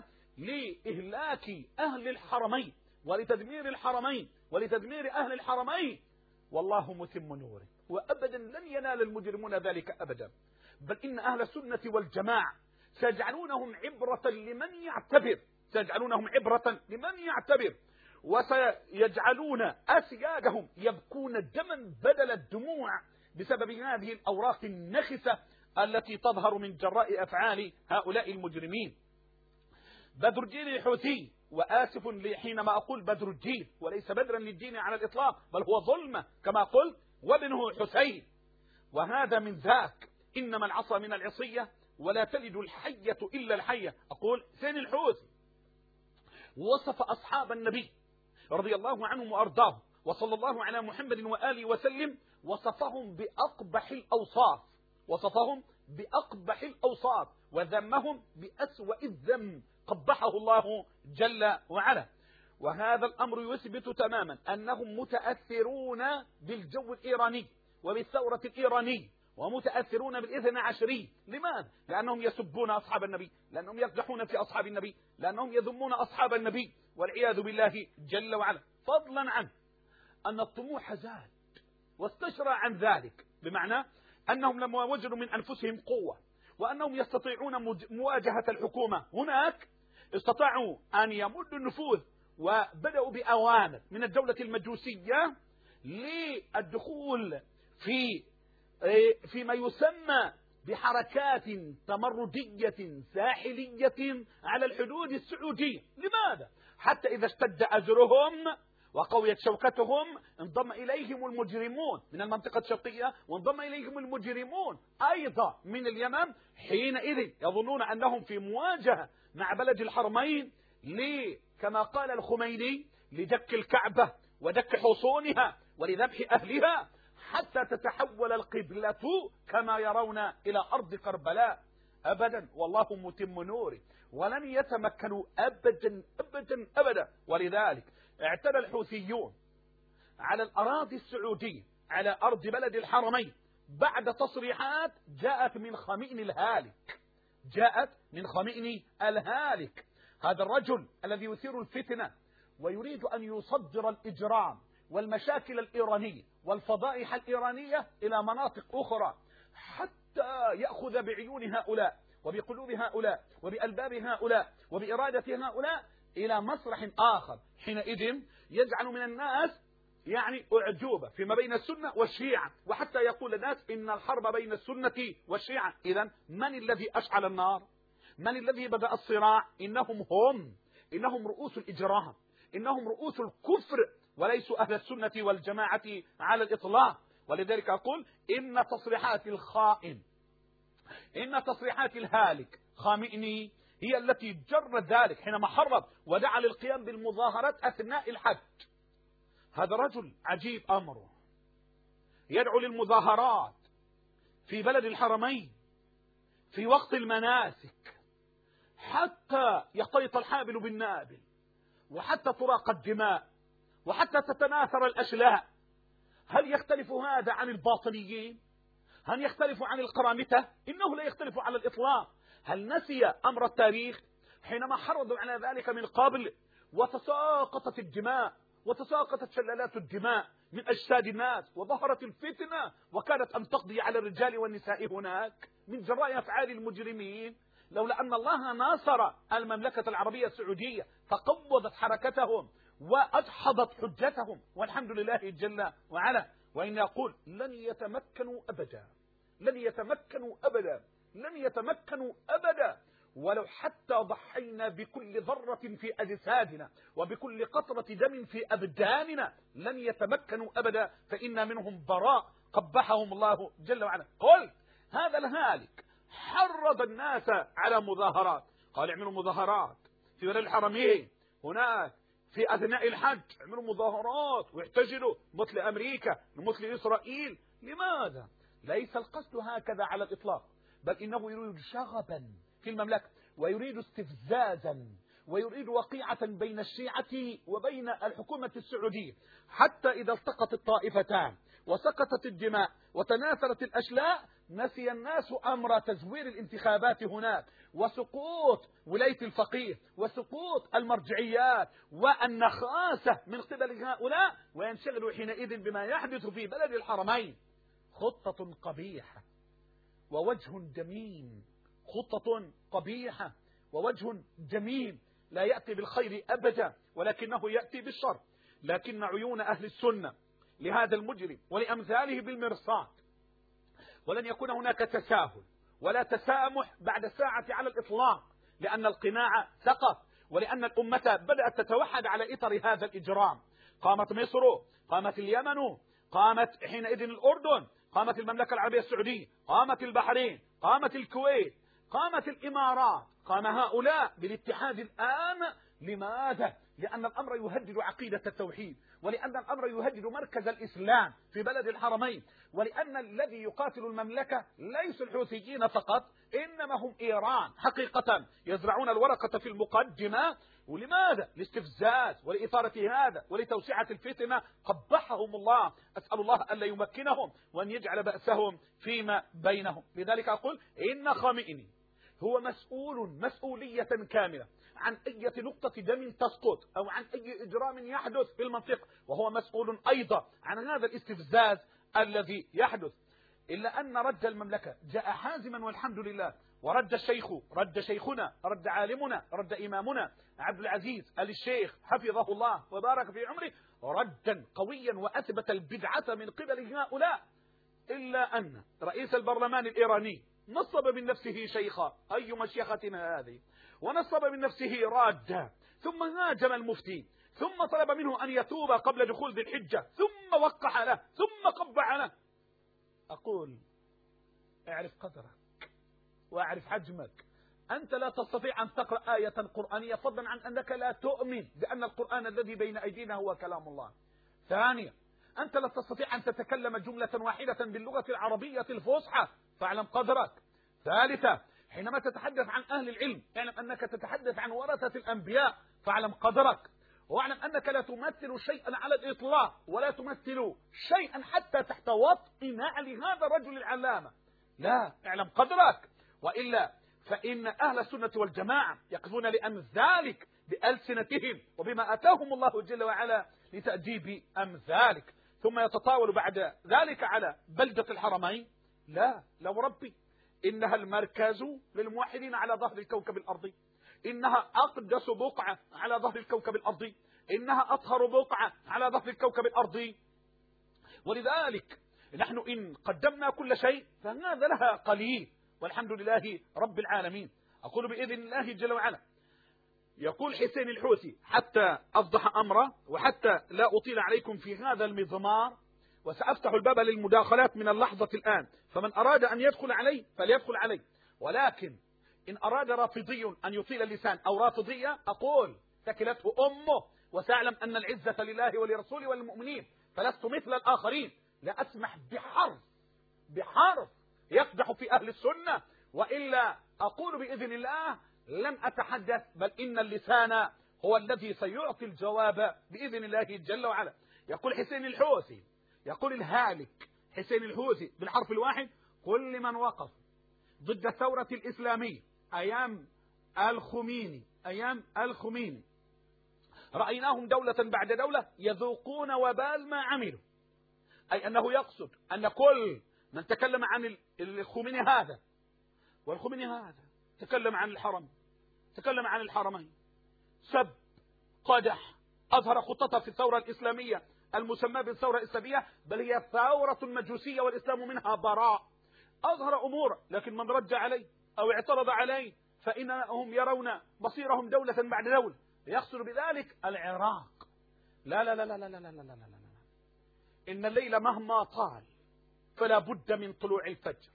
لإهلاك أهل الحرمين ولتدمير الحرمين ولتدمير أهل الحرمين. والله متم نوره، وأبدا لن ينال المجرمون ذلك أبدا، بل إن أهل السنة والجماعة سيجعلونهم عبرة لمن يعتبر، سيجعلونهم عبرة لمن يعتبر، وسيجعلون أسيادهم يبكون دما بدل الدموع بسبب هذه الأوراق النخسة التي تظهر من جراء أفعال هؤلاء المجرمين. بدر الدين الحوثي، وآسف لي حينما أقول بدر الدين وليس بدرا للدين على الإطلاق، بل هو ظلمة كما قلت، وابنه حسين، وهذا من ذاك. إنما العصا من العصية ولا تلد الحية إلا الحية. أقول سين الحوثي وصف أصحاب النبي رضي الله عنهم وأرضاهم وصلى الله على محمد وآله وسلم، وصفهم بأقبح الأوصاف، وصفهم بأقبح الأوصاف وذمهم بأسوأ الذم، قبحه الله جل وعلا. وهذا الأمر يثبت تماما أنهم متأثرون بالجو الإيراني وبالثورة الإيرانية، ومتأثرون بالإثنى عشري. لماذا؟ لأنهم يسبون أصحاب النبي، لأنهم يقدحون في أصحاب النبي، لأنهم يذمون أصحاب النبي والعياذ بالله جل وعلا. فضلا عن أن الطموح زاد واستشرى عن ذلك، بمعنى أنهم لما وجدوا من أنفسهم قوة وأنهم يستطيعون مواجهة الحكومة هناك، استطاعوا أن يمدوا النفوذ وبدأوا بأوامر من الدولة المجوسية للدخول في فيما يسمى بحركات تمردية ساحلية على الحدود السعودية. لماذا؟ حتى إذا اشتد أزرهم وقويت شوكتهم انضم إليهم المجرمون من المنطقة الشرقية، وانضم إليهم المجرمون أيضا من اليمن. حينئذ يظنون أنهم في مواجهة مع بلد الحرمين، كما قال الخميني لدك الكعبة ودك حصونها ولذبح أهلها حتى تتحول القبلة كما يرون إلى أرض كربلاء. أبدا، والله متم نوره، ولن يتمكنوا أبدا أبدا أبدا. ولذلك اعتدى الحوثيون على الأراضي السعودية، على أرض بلد الحرمين، بعد تصريحات جاءت من خمئن الهالك، جاءت من خمئن الهالك، هذا الرجل الذي يثير الفتنة ويريد أن يصدر الإجرام والمشاكل الإيرانية والفضائح الإيرانية إلى مناطق أخرى، حتى يأخذ بعيون هؤلاء وبقلوب هؤلاء وبألباب هؤلاء وبإرادة هؤلاء إلى مسرح آخر. حينئذ يجعل من الناس يعني أعجوبة فيما بين السنة والشيعة، وحتى يقول الناس إن الحرب بين السنة والشيعة. إذن من الذي أشعل النار؟ من الذي بدأ الصراع؟ إنهم هم، إنهم رؤوس الإجرام، إنهم رؤوس الكفر، وليسوا أهل السنة والجماعة على الإطلاق. ولذلك أقول إن تصريحات الخائن، إن تصريحات الهالك خامئني هي التي جرت ذلك حينما حرض ودعا للقيام بالمظاهرات أثناء الحج. هذا رجل عجيب أمره، يدعو للمظاهرات في بلد الحرمين في وقت المناسك حتى يختلط الحابل بالنابل، وحتى تراق الدماء، وحتى تتناثر الأشلاء. هل يختلف هذا عن الباطنيين؟ هل يختلف عن القرامطة؟ إنه لا يختلف على الإطلاق. هل نسي أمر التاريخ حينما حرضوا على ذلك من قبل وتساقطت الدماء وتساقطت شلالات الدماء من أجساد الناس، وظهرت الفتنة وكانت أن تقضي على الرجال والنساء هناك من جراء أفعال المجرمين؟ لولا أن الله ناصر المملكة العربية السعودية فقوضت حركتهم وأدحضت حجتهم، والحمد لله جل وعلا. وإن يقول لن يتمكنوا أبدا، لن يتمكنوا أبدا، لن يتمكنوا أبدا، ولو حتى ضحينا بكل ذرة في أجسادنا وبكل قطرة دم في أبداننا لن يتمكنوا أبدا، فإن منهم براء قبحهم الله جل وعلا. قل هذا الهالك حرض الناس على مظاهرات، قال اعملوا مظاهرات في بلد الحرمين هناك في أثناء الحج، اعملوا مظاهرات واحتجلوا مثل أمريكا مثل إسرائيل. لماذا؟ ليس القصد هكذا على الإطلاق، بل إنه يريد شغبا في المملكة، ويريد استفزازا، ويريد وقيعة بين الشيعة وبين الحكومة السعودية، حتى إذا التقت الطائفتان وسقطت الدماء وتناثرت الأشلاء نسي الناس أمر تزوير الانتخابات هناك، وسقوط ولاية الفقيه، وسقوط المرجعيات والنخاسة من قبل هؤلاء، وينشغلوا حينئذ بما يحدث في بلد الحرمين. خطة قبيحة ووجه جميل، خطة قبيحة ووجه جميل لا يأتي بالخير أبدا، ولكنه يأتي بالشر. لكن عيون أهل السنة لهذا المجرم ولأمثاله بالمرصاد، ولن يكون هناك تساهل ولا تسامح بعد الساعة على الإطلاق، لأن القناع سقط، ولأن الأمة بدأت تتوحد على إطر هذا الإجرام. قامت مصر، قامت اليمن، قامت حينئذ الأردن، قامت المملكة العربية السعودية، قامت البحرين، قامت الكويت، قامت الإمارات، قام هؤلاء بالاتحاد الآن. لماذا؟ لأن الأمر يهدد عقيدة التوحيد، ولأن الأمر يهدد مركز الإسلام في بلد الحرمين، ولأن الذي يقاتل المملكة ليس الحوثيين فقط، إنما هم إيران حقيقة، يزرعون الورقة في المقدمة. ولماذا؟ لاستفزاز ولإثارة هذا ولتوسعة الفتنة. قبحهم الله، أسأل الله ألا يمكنهم وأن يجعل بأسهم فيما بينهم. لذلك أقول إن خامئني هو مسؤول مسؤولية كاملة عن أي نقطة دم تسقط أو عن أي إجرام يحدث في المنطقة، وهو مسؤول أيضا عن هذا الاستفزاز الذي يحدث. إلا أن رد المملكة جاء حازما والحمد لله، ورد الشيخ رد شيخنا رد عالمنا رد إمامنا عبد العزيز آل الشيخ حفظه الله وبارك في عمره ردا قويا وأثبت البدعة من قبل هؤلاء. إلا أن رئيس البرلمان الإيراني نصب من نفسه شيخا، أي مشيختنا هذه، ونصب من نفسه رادا، ثم هاجم المفتي، ثم طلب منه أن يتوب قبل دخول ذي الحجة، ثم وقح له، ثم قبع له. أقول اعرف قدرك واعرف حجمك. أنت لا تستطيع أن تقرأ آية قرآنية، فضلا عن أنك لا تؤمن بأن القرآن الذي بين أيدينا هو كلام الله. ثانيا، أنت لا تستطيع أن تتكلم جملة واحدة باللغة العربية الفصحى، فاعلم قدرك. ثالثا، حينما تتحدث عن أهل العلم اعلم أنك تتحدث عن ورثة الأنبياء، فاعلم قدرك. واعلم أنك لا تمثل شيئا على الإطلاق، ولا تمثل شيئا حتى تحت وطء نعل هذا الرجل العلامة. لا، اعلم قدرك، وإلا فإن أهل السنة والجماعة يقفون لأمثالك بألسنتهم وبما أتاهم الله جل وعلا لتأديب أمثالك، ثم يتطاول بعد ذلك على بلدة الحرمين. لا، لو ربي إنها المركز للموحدين على ظهر الكوكب الأرضي، إنها أقدس بقعة على ظهر الكوكب الأرضي، إنها أطهر بقعة على ظهر الكوكب الأرضي. ولذلك نحن إن قدمنا كل شيء فهذا لها قليل، والحمد لله رب العالمين. أقول بإذن الله جل وعلا. يقول حسين الحوثي حتى أفضح أمره وحتى لا أطيل عليكم في هذا المضمار، وسأفتح الباب للمداخلات من اللحظة الآن، فمن أراد أن يدخل علي فليدخل علي، ولكن إن أراد رافضي أن يطيل اللسان أو رافضية أقول ثكلته أمه، وسأعلم أن العزة لله ولرسوله وللمؤمنين، فلست مثل الآخرين، لا أسمح بحرف بحرف يقدح في أهل السنة، وإلا أقول بإذن الله لن أتحدث، بل إن اللسان هو الذي سيعطي الجواب بإذن الله جل وعلا. يقول حسين الحوثي، يقول الهالك حسين الحوثي بالحرف الواحد: كل من وقف ضد الثورة الإسلامية أيام الخميني أيام الخميني رأيناهم دولة بعد دولة يذوقون وبال ما عملوا، أي أنه يقصد أن كل من تكلم عن الخميني هذا والخميني هذا تكلم عن الحرم، تكلم عن الحرمين، سب، قدح، أظهر خطتها في الثورة الإسلامية المسمى بالثورة الإسلامية، بل هي ثورة مجوسية والإسلام منها براء، أظهر أمور، لكن من رد عليه أو اعترض عليه فإنهم يرون مصيرهم دولة بعد دولة، يقصد بذلك العراق. لا لا لا لا لا لا لا لا لا لا. إن الليل مهما طال فلا بد من طلوع الفجر،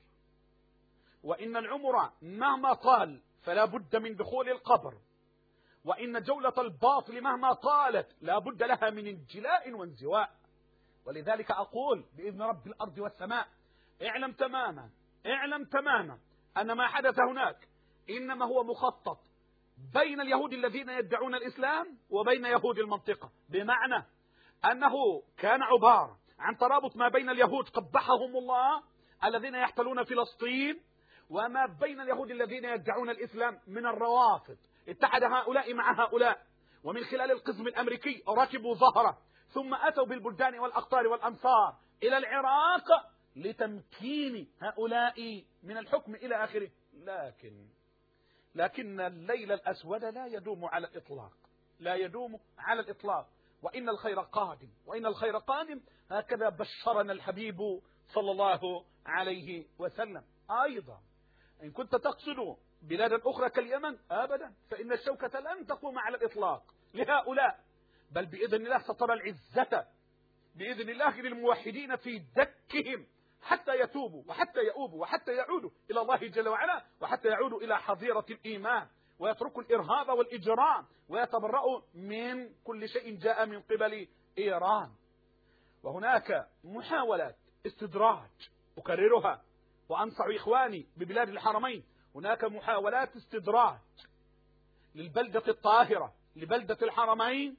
وإن العمر مهما طال فلا بد من دخول القبر، وإن جولة الباطل مهما طالت لا بد لها من انجلاء وانزواء. ولذلك أقول بإذن رب الأرض والسماء: اعلم تماما اعلم تماما أن ما حدث هناك إنما هو مخطط بين اليهود الذين يدعون الإسلام وبين يهود المنطقة، بمعنى أنه كان عبارة عن ترابط ما بين اليهود قبحهم الله الذين يحتلون فلسطين وما بين اليهود الذين يدعون الإسلام من الروافض. اتحد هؤلاء مع هؤلاء، ومن خلال القسم الأمريكي ركبوا ظهره، ثم أتوا بالبلدان والأقطار والأمصار إلى العراق لتمكين هؤلاء من الحكم إلى آخره. لكن لكن الليل الأسود لا يدوم على الإطلاق، لا يدوم على الإطلاق، وإن الخير قادم وإن الخير قادم، هكذا بشرنا الحبيب صلى الله عليه وسلم. أيضا إن كنت تقصد بلادا أخرى كاليمن أبدا، فإن الشوكة لن تقوم على الإطلاق لهؤلاء، بل بإذن الله سترى العزة بإذن الله للموحدين في دكهم حتى يتوبوا وحتى يؤوبوا وحتى يعودوا إلى الله جل وعلا، وحتى يعودوا إلى حظيرة الإيمان، ويتركوا الإرهاب والإجرام، ويتبرؤوا من كل شيء جاء من قبل إيران. وهناك محاولات استدراج أكررها وأنصح إخواني ببلاد الحرمين، هناك محاولات استدراج للبلدة الطاهرة لبلدة الحرمين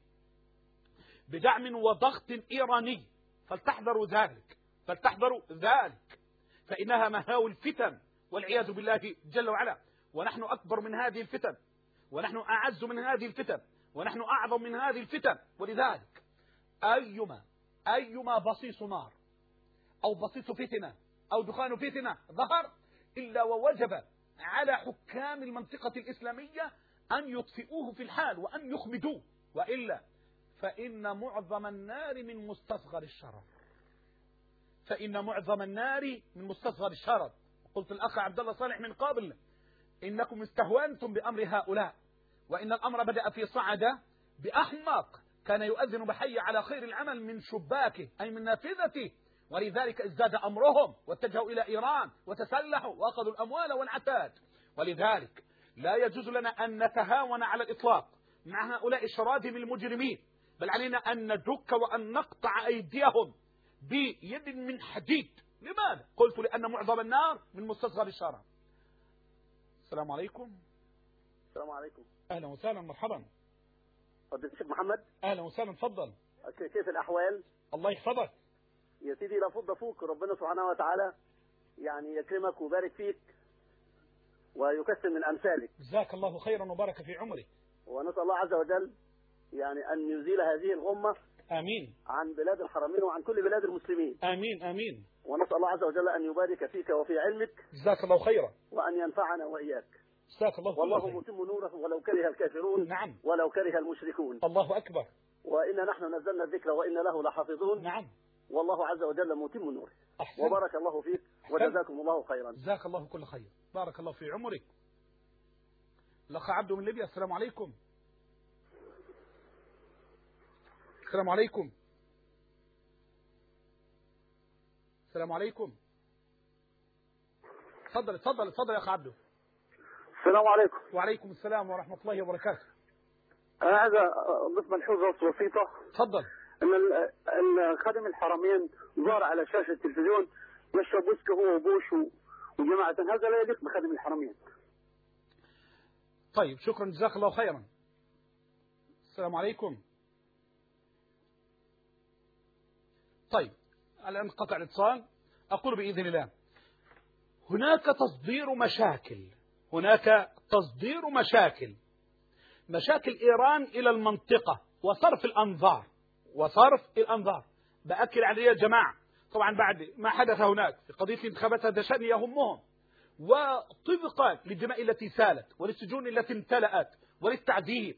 بدعم وضغط إيراني، فلتحذروا ذلك فلتحذروا ذلك فإنها مهاوي الفتن والعياذ بالله جل وعلا. ونحن أكبر من هذه الفتن، ونحن أعز من هذه الفتن، ونحن أعظم من هذه الفتن. ولذلك أيما أيما بصيص نار أو بصيص فتنة أو دخان فتنة ظهر إلا ووجب على حكام المنطقة الإسلامية أن يطفئوه في الحال وأن يخمدوه، وإلا فإن معظم النار من مستصغر الشرر. فإن معظم النار من مستصغر الشرر. قلت الأخ عبد الله صالح من قبل إنكم استهونتم بأمر هؤلاء، وإن الأمر بدأ في صعدة بأحمق كان يؤذن بحي على خير العمل من شباكه أي من نافذته، ولذلك ازداد أمرهم واتجهوا إلى إيران وتسلحوا وأخذوا الأموال والعتاد. ولذلك لا يجوز لنا أن نتهاون على الإطلاق مع هؤلاء الشراذم المجرمين، بل علينا أن ندك وأن نقطع أيديهم بيد من حديد. لماذا؟ قلت لأن معظم النار من مستصغر الشرر. السلام عليكم. السلام عليكم. أهلا وسهلا، مرحبا. فضيلة الشيخ محمد. أهلا وسهلا، تفضل. كيف الأحوال؟ الله يحفظك يا سيدي. لا فض فوق، ربنا سبحانه وتعالى يعني يكرمك ويبارك فيك ويكثر من أمثالك. جزاك الله خيرا وبارك في عمرك. ونسأل الله عز وجل يعني أن يزيل هذه الغمة آمين عن بلاد الحرمين وعن كل بلاد المسلمين. آمين آمين. ونسأل الله عز وجل أن يبارك فيك وفي علمك. جزاك الله خيرا. وأن ينفعنا وإياك. جزاك الله خيرا. والله متم نوره ولو كره الكافرون. نعم. ولو كره المشركون. الله أكبر. وإنا نحن نزلنا الذكر وإنا له لحافظون. نعم. والله عز وجل متم نوره. أحسن. وبارك الله فيك وجزاكم الله خيرا. جزاك الله كل خير، بارك الله في عمرك. الأخ عبده من ليبيا. السلام عليكم. السلام عليكم. السلام عليكم. تفضل تفضل تفضل يا أخ عبده. السلام عليكم. وعليكم السلام ورحمة الله وبركاته. أنا عايز أضيف ملحوظة بسيطة. تفضل. إن خادم الحرمين ظهر على شاشة التلفزيون يشرب ويسكي هو وبوش وجماعة، هذا لا يليق بخادم الحرمين. طيب شكرا، جزاك الله خيرا. السلام عليكم. طيب الآن قطع الاتصال. أقول بإذن الله هناك تصدير مشاكل، هناك تصدير مشاكل مشاكل إيران إلى المنطقة وصرف الأنظار وصرف الأنظار. بأكد عليه يا جماعة، طبعا بعد ما حدث هناك في قضية الانتخابات هذا شأن يهمهم، وطبقا للدماء التي سالت وللسجون التي امتلأت وللتعذيب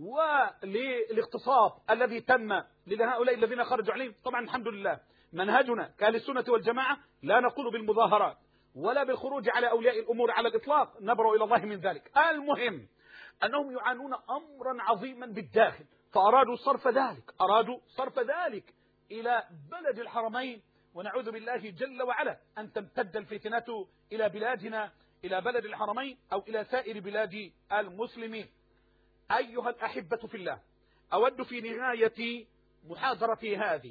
وللاغتصاب الذي تم لهؤلاء الذين خرجوا عليهم. طبعا الحمد لله منهجنا كأهل السنة والجماعة لا نقول بالمظاهرات ولا بالخروج على أولياء الأمور على الإطلاق، نبرأ إلى الله من ذلك. المهم أنهم يعانون أمرا عظيما بالداخل، فأرادوا صرف ذلك أرادوا صرف ذلك إلى بلد الحرمين، ونعوذ بالله جل وعلا أن تمتد الفتنة إلى بلادنا، إلى بلد الحرمين أو إلى سائر بلاد المسلمين. أيها الأحبة في الله، أود في نهاية محاضرتي هذه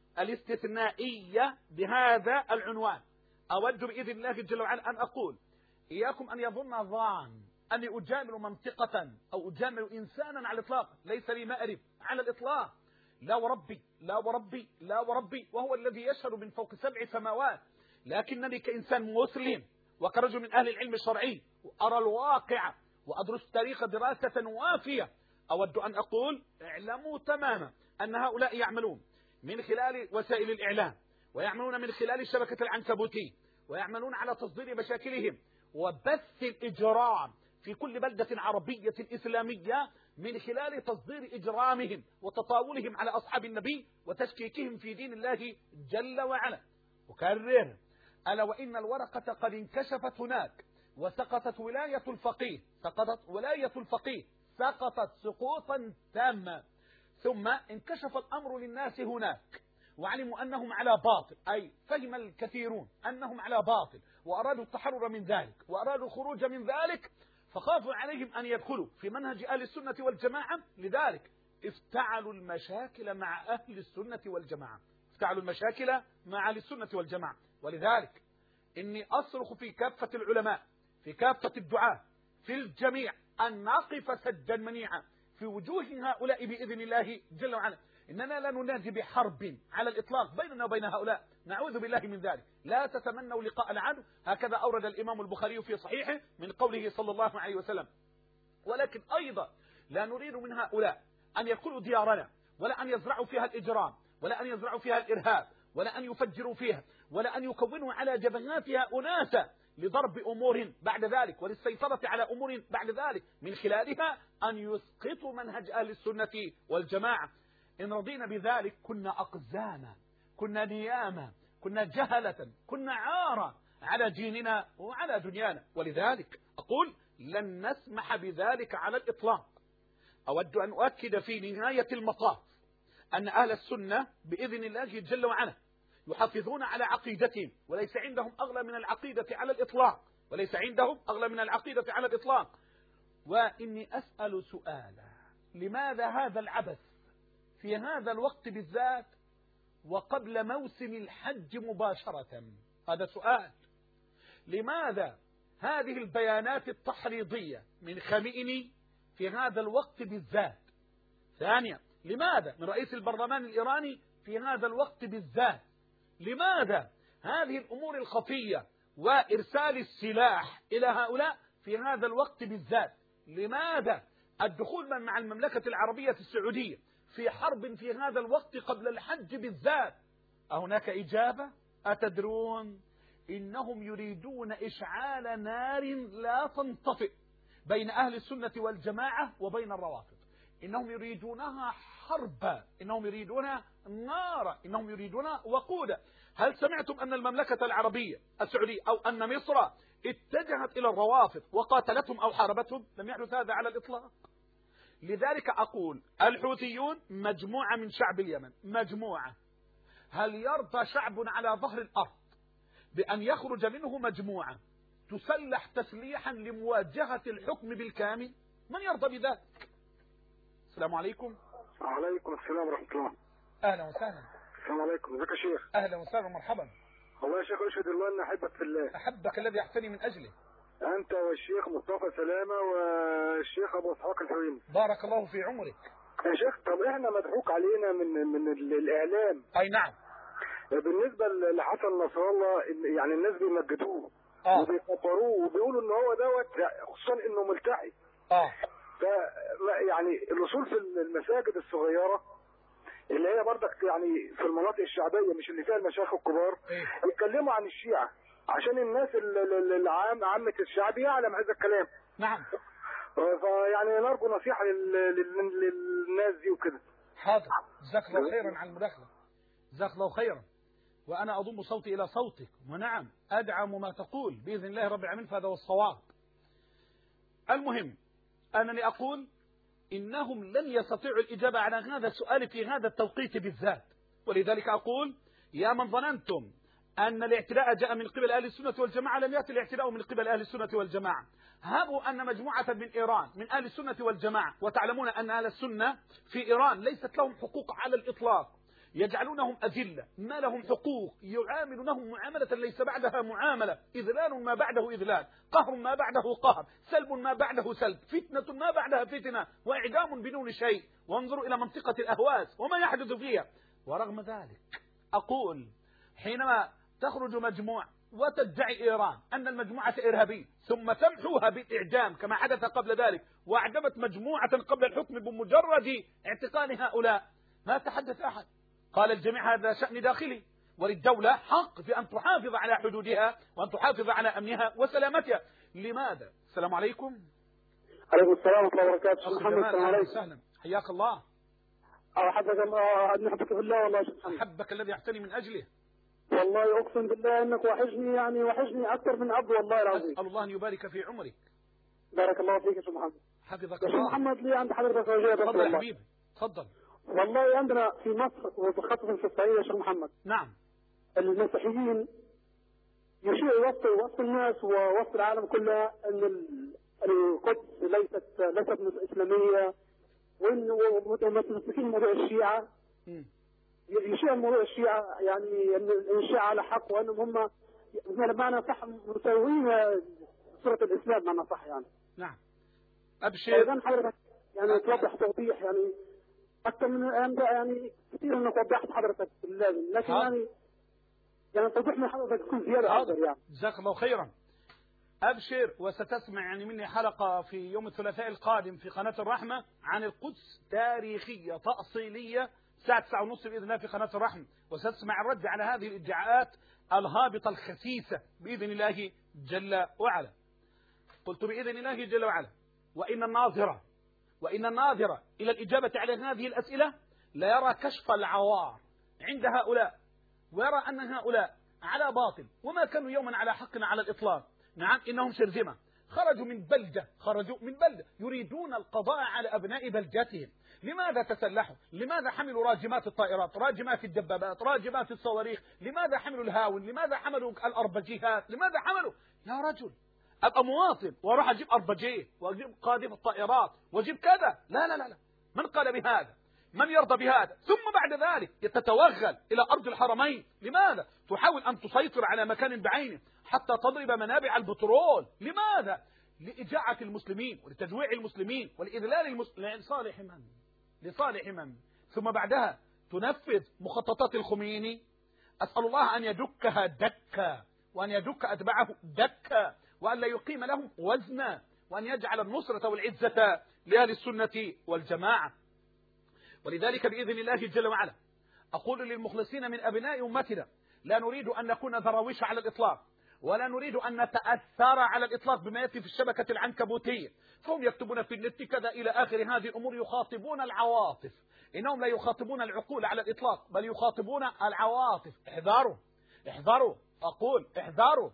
الاستثنائية بهذا العنوان، أود بإذن الله جل وعلا أن أقول إياكم أن يظن ظان أني أجامل منطقة أو أجامل إنسانا على الإطلاق، ليس لي مأرب على الإطلاق، لا وربي لا وربي لا وربي وهو الذي يشهد من فوق سبع سماوات. لكنني كإنسان مسلم وكرجل من أهل العلم الشرعي وأرى الواقع وأدرس التاريخ دراسة وافية، أود أن أقول اعلموا تماما أن هؤلاء يعملون من خلال وسائل الإعلام، ويعملون من خلال الشبكة العنكبوتية، ويعملون على تصدير مشاكلهم وبث الإجرام في كل بلدة عربية إسلامية من خلال تصدير إجرامهم وتطاولهم على أصحاب النبي وتشكيكهم في دين الله جل وعلا. أكرر، ألا وإن الورقة قد انكشفت هناك وسقطت ولاية الفقيه سقطت ولاية الفقيه سقطت سقوطا تاما، ثم انكشف الأمر للناس هناك وعلموا أنهم على باطل، أي فهم الكثيرون أنهم على باطل وأرادوا التحرر من ذلك وأرادوا الخروج من ذلك، فخافوا عليهم أن يدخلوا في منهج أهل السنة والجماعة، لذلك افتعلوا المشاكل مع أهل السنة والجماعة افتعلوا المشاكل مع أهل السنة والجماعة. ولذلك إني أصرخ في كافة العلماء في كافة الدعاة في الجميع أن نقف سدا منيعا في وجوه هؤلاء بإذن الله جل وعلا. إننا لا ننادي بحرب على الإطلاق بيننا وبين هؤلاء، نعوذ بالله من ذلك. لا تتمنوا لقاء العدو، هكذا أورد الإمام البخاري في صحيحه من قوله صلى الله عليه وسلم. ولكن أيضا لا نريد من هؤلاء أن يدخلوا ديارنا، ولا أن يزرعوا فيها الإجرام، ولا أن يزرعوا فيها الإرهاب، ولا أن يفجروا فيها، ولا أن يكونوا على جبهاتها أناسا لضرب أمور بعد ذلك وللسيطرة على أمور بعد ذلك، من خلالها أن يسقطوا منهج أهل السنة والجماعة. إن رضينا بذلك كنا أقزاما، كنا نياما، كنا جهلة، كنا عارا على ديننا وعلى دنيانا. ولذلك أقول لن نسمح بذلك على الإطلاق. أود أن أؤكد في نهاية المطاف أن أهل السنة بإذن الله جل وعلا يحافظون على عقيدتهم، وليس عندهم أغلى من العقيدة على الإطلاق، وليس عندهم أغلى من العقيدة على الإطلاق. وإني أسأل سؤالا: لماذا هذا العبث في هذا الوقت بالذات وقبل موسم الحج مباشرة؟ هذا سؤال. لماذا هذه البيانات التحريضية من خمئني في هذا الوقت بالذات؟ ثانيا، لماذا من رئيس البرلمان الإيراني في هذا الوقت بالذات؟ لماذا هذه الأمور الخفية وإرسال السلاح إلى هؤلاء في هذا الوقت بالذات؟ لماذا الدخول مع المملكة العربية السعودية في حرب في هذا الوقت قبل الحج بالذات؟ أهناك إجابة؟ أتدرون إنهم يريدون إشعال نار لا تنطفئ بين أهل السنة والجماعة وبين الروافض. إنهم يريدونها حربا، إنهم يريدونها نارا، إنهم يريدونها وقودا. هل سمعتم أن المملكة العربية السعودية أو أن مصر اتجهت إلى الروافض وقاتلتهم أو حاربتهم؟ لم يحدث هذا على الإطلاق. لذلك أقول الحوثيون مجموعة من شعب اليمن، مجموعة. هل يرضى شعب على ظهر الأرض بأن يخرج منه مجموعة تسلح تسليحا لمواجهة الحكم بالكامل؟ من يرضى بذلك؟ السلام عليكم. وعليكم السلام ورحمة الله. أهلا وسهلا. السلام عليكم. ازيك يا شيخ؟ أهلا وسهلا ومرحبا. والله يا شيخ أشهد الله أن أحبك في الله. أحبك الذي أحسني من أجله. أنت والشيخ مصطفى سلامة والشيخ أبو إسحاق الحويني. بارك الله في عمرك. يا شيخ طب إحنا مضحوك علينا من من الإعلام. أي نعم. بالنسبة لحسن نصر الله يعني الناس بيمجدوه آه. وبيكبروه وبيقولوا إن هو دوت، خصوصا إنه ملتحي. آه. ف يعني الوصول في المساجد الصغيرة اللي هي برضك يعني في المناطق الشعبية مش اللي فيها المشايخ الكبار، إيه؟ يتكلموا عن الشيعة عشان الناس العام عامة الشعب يعلم هذا الكلام. نعم. فيعني نرجو نصيحة للناس دي وكده. حاضر، جزاك الله خيرا على المداخلة، جزاك الله خيرا. وأنا أضم صوتي إلى صوتك، ونعم أدعم ما تقول بإذن الله رب العالمين، فهذا هو الصواب. المهم أنني أقول إنهم لن يستطيعوا الإجابة على هذا السؤال في هذا التوقيت بالذات. ولذلك أقول يا من ظننتم أن الاعتداء جاء من قبل أهل السنة والجماعة، لم يأتي الاعتداء من قبل أهل السنة والجماعة. هبوا أن مجموعة من إيران من أهل السنة والجماعة، وتعلمون أن أهل السنة في إيران ليست لهم حقوق على الإطلاق، يجعلونهم أذلة، ما لهم حقوق، يعاملونهم معاملة ليس بعدها معاملة، إذلال ما بعده إذلال، قهر ما بعده قهر، سلب ما بعده سلب، فتنة ما بعدها فتنة، وإعدام بدون شيء. وانظروا إلى منطقة الأهواز وما يحدث فيها. ورغم ذلك أقول حينما تخرج مجموعة وتدعي إيران أن المجموعة إرهابية ثم تمحوها بالإعدام كما حدث قبل ذلك، وأعدمت مجموعة قبل الحكم بمجرد اعتقال هؤلاء، ما تحدث أحد، قال الجميع هذا شأن داخلي، وللدولة حق في أن تحافظ على حدودها وأن تحافظ على أمنها وسلامتها. لماذا؟ السلام عليكم. عليكم السلام ورحمة الله وبركاته. محمد السلام عليكم. وسهلا، حياك الله. أحبك الله، نحبك في الله والله. أحبك الذي يحتني من أجله. والله أقسم بالله إنك وحشني، يعني وحشني أكثر من أب والله العظيم. أسأل الله أن يبارك في عمرك. بارك الله فيك يا شيخ محمد. حفظك الله. يا شيخ محمد لي عند حضرتك وجهة. تفضل يا حبيبي، تفضل. والله عندنا في مصر وخاصة في الصعيد يا شيخ محمد. نعم. المسيحيين يشيعوا وسط وسط الناس ووسط العالم كله أن القدس ليست ليست إسلامية، وإن متمسكين موضوع الشيعة. م. يشيع موضوع الشيعة، يعني أن الشيعة على حق، وأنهم هم بمعنى صح مساوين صورة الإسلام بمعنى صح يعني. نعم. أبشر. حضرتك يعني توضح توضيح يعني اكثر من الان يعني كثير انك وضحت حضرتك اللازم، لكن حاضر. يعني يعني توضيح من حضرتك يكون زياده اكثر يعني. جزاك الله خيرا. أبشر، وستسمع يعني مني حلقة في يوم الثلاثاء القادم في قناة الرحمة عن القدس، تاريخية تأصيلية، الساعة تسعة ونصف بإذن الله في قناة الرحمة، وستسمع الرد على هذه الادعاءات الهابطة الخسيسة بإذن الله جل وعلا. قلت بإذن الله جل وعلا، وإن الناظرة وإن الناظرة إلى الإجابة على هذه الأسئلة لا يرى كشف العوار عند هؤلاء، ويرى أن هؤلاء على باطل وما كانوا يوما على حق على الإطلاق. نعم، إنهم شرذمة، خرجوا من بلدة خرجوا من بلدة يريدون القضاء على أبناء بلدتهم. لماذا تسلحوا؟ لماذا حملوا راجمات الطائرات، راجمات الدبابات، راجمات الصواريخ؟ لماذا حملوا الهاون؟ لماذا حملوا الأربجيهات؟ لماذا حملوا؟ يا رجل، أبقى مواطن وأروح أجيب أربجيه وأجيب قاذف الطائرات وأجيب كذا؟ لا لا لا لا، من قال بهذا؟ من يرضى بهذا؟ ثم بعد ذلك تتوغل إلى أرض الحرمين. لماذا؟ تحاول أن تسيطر على مكان بعينه حتى تضرب منابع البترول. لماذا؟ لإجاعة المسلمين ولتجويع المسلمين ولإذلال المسلمين لصالح من؟ لصالح من؟ ثم بعدها تنفذ مخططات الخميني. أسأل الله أن يدكها دكا، وأن يدك أتباعه دكا، وأن لا يقيم لهم وزنا، وأن يجعل النصرة والعزة لأهل السنة والجماعة. ولذلك بإذن الله جل وعلا أقول للمخلصين من أبناء أمتنا: لا نريد أن نكون ذراويش على الإطلاق، ولا نريد أن نتأثر على الإطلاق بما يأتي في الشبكة العنكبوتية، فهم يكتبون في النت كذا إلى آخر هذه الأمور، يخاطبون العواطف. إنهم لا يخاطبون العقول على الإطلاق، بل يخاطبون العواطف. احذروا احذروا أقول احذروا.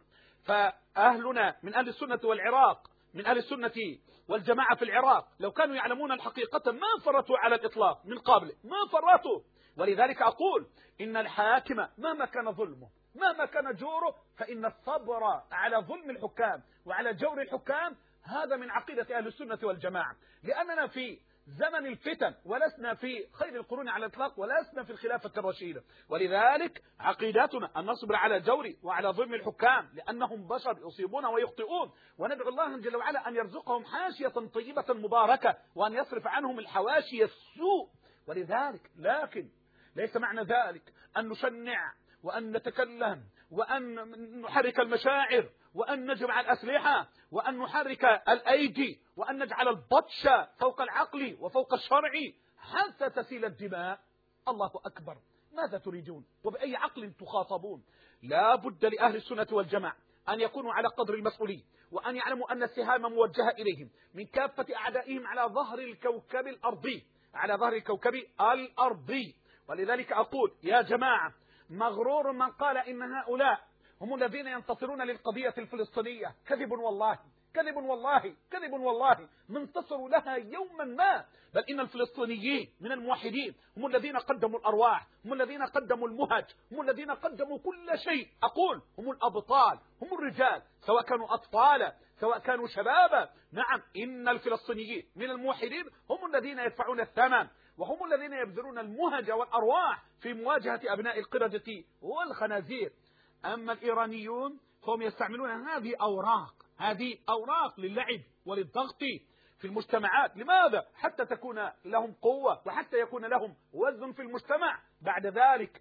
فأهلنا من أهل السنة والعراق، من أهل السنة والجماعة في العراق، لو كانوا يعلمون الحقيقة ما فرطوا على الإطلاق من قبل، ما فرطوا. ولذلك أقول إن الحاكم مهما كان ظلمه، مهما كان جوره، فإن الصبر على ظلم الحكام وعلى جور الحكام هذا من عقيدة أهل السنة والجماعة. لأننا في زمن الفتن، ولسنا في خير القرون على الإطلاق، ولسنا في الخلافة الرشيدة. ولذلك عقيدتنا أن نصبر على جور وعلى ظلم الحكام، لأنهم بشر يصيبون ويخطئون، وندعو الله جل وعلا أن يرزقهم حاشية طيبة مباركة، وأن يصرف عنهم الحواشي السوء. ولذلك لكن ليس معنى ذلك أن نشنع وأن نتكلم وأن نحرك المشاعر وأن نجمع الأسلحة وأن نحرك الأيدي وأن نجعل البطش فوق العقل وفوق الشرع حتى تسيل الدماء. الله أكبر، ماذا تريدون وبأي عقل تخاطبون؟ لا بد لأهل السنة والجماعة أن يكونوا على قدر المسؤولين، وأن يعلموا أن السهام موجهة إليهم من كافة أعدائهم على ظهر الكوكب الأرضي، على ظهر الكوكب الأرضي. ولذلك أقول يا جماعة، مغرور من قال إن هؤلاء هم الذين ينتصرون للقضية الفلسطينية. كذب والله، كذب والله، كذب والله، ما انتصروا لها يوما ما. بل إن الفلسطينيين من الموحدين هم الذين قدموا الأرواح، هم الذين قدموا المهج، هم الذين قدموا كل شيء. أقول هم الأبطال، هم الرجال، سواء كانوا أطفالا سواء كانوا شبابا. نعم، إن الفلسطينيين من الموحدين هم الذين يدفعون الثمن، وهم الذين يبذلون المهج والأرواح في مواجهة أبناء القردة والخنازير. أما الإيرانيون فهم يستعملون هذه أوراق، هذه أوراق للعب وللضغط في المجتمعات. لماذا؟ حتى تكون لهم قوة وحتى يكون لهم وزن في المجتمع. بعد ذلك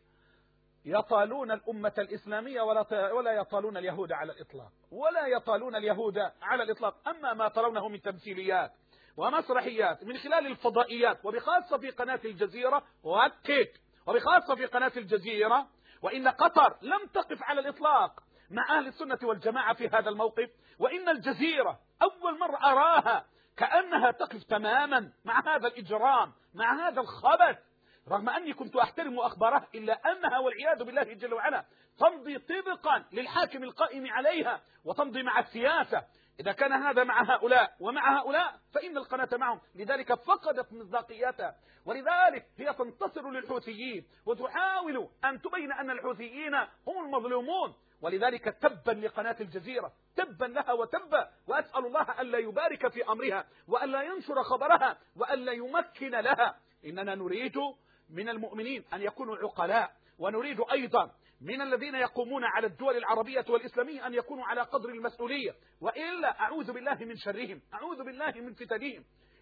يطالون الأمة الإسلامية ولا يطالون اليهود على الإطلاق، ولا يطالون اليهود على الإطلاق. أما ما ترونه من تمثيليات ومسرحيات من خلال الفضائيات، وبخاصة في قناة الجزيرة، وأكد وبخاصة في قناة الجزيرة، وإن قطر لم تقف على الإطلاق مع أهل السنة والجماعة في هذا الموقف، وإن الجزيرة أول مرة أراها كأنها تقف تماما مع هذا الإجرام، مع هذا الخبث، رغم أني كنت أحترم أخباره، إلا أنها والعياذ بالله جل وعلا تمضي طبقا للحاكم القائم عليها وتمضي مع السياسة. إذا كان هذا مع هؤلاء ومع هؤلاء فإن القناة معهم. لذلك فقدت مصداقيتها، ولذلك هي تنتصر للحوثيين وتحاول أن تبين أن الحوثيين هم المظلومون. ولذلك تبا لقناة الجزيرة، تبا لها وتبا، وأسأل الله ألا يبارك في أمرها وألا ينشر خبرها وألا يمكن لها. إننا نريد من المؤمنين أن يكونوا عقلاء، ونريد أيضا من الذين يقومون على الدول العربية والإسلامية أن يكونوا على قدر المسؤولية، وإلا أعوذ بالله من شرهم، أعوذ بالله من فتنهم.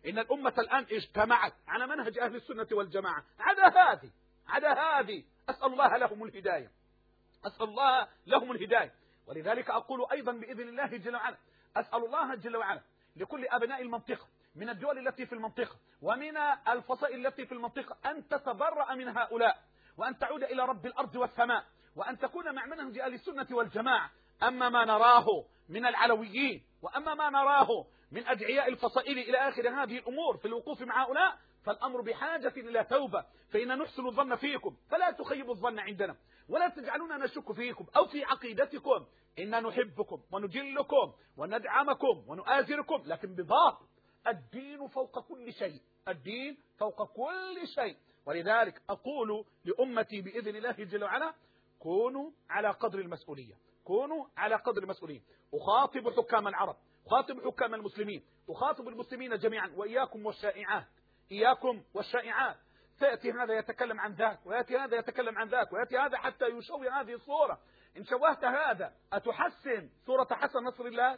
إن الأمة الآن اجتمعت على منهج أهل السنة والجماعة على هذه على هذه أسأل الله لهم الهداية، أسأل الله لهم الهداية. ولذلك أقول أيضا بإذن الله جل وعلا، أسأل الله جل وعلا لكل أبناء المنطقة من الدول التي في المنطقة ومن الفصائل التي في المنطقة أن تتبرأ من هؤلاء، وأن تعود إلى رب الأرض والسماء، وأن تكون مع منهج أهل السنة والجماعة. أما ما نراه من العلويين، وأما ما نراه من أدعياء الفصائل إلى آخر هذه الأمور في الوقوف مع هؤلاء، فالأمر بحاجة إلى توبة. فإن نحسن الظن فيكم فلا تخيبوا الظن عندنا، ولا تجعلونا نشك فيكم أو في عقيدتكم. إنا نحبكم ونجلكم وندعمكم ونؤازركم، لكن بضابط. الدين فوق كل شيء، الدين فوق كل شيء. ولذلك أقول لأمتي بإذن الله جل وعلا: كونوا على قدر المسؤولية، كونوا على قدر المسؤولية. أخاطب حكام العرب، أخاطب حكام المسلمين، أخاطب المسلمين جميعا، وإياكم والشائعات، إياكم والشائعات. سيأتي هذا يتكلم عن ذاك، ويأتي هذا يتكلم عن ذاك، ويأتي هذا حتى يشوه هذه الصورة. إن شوهت هذا أتحسن صورة حسن نصر الله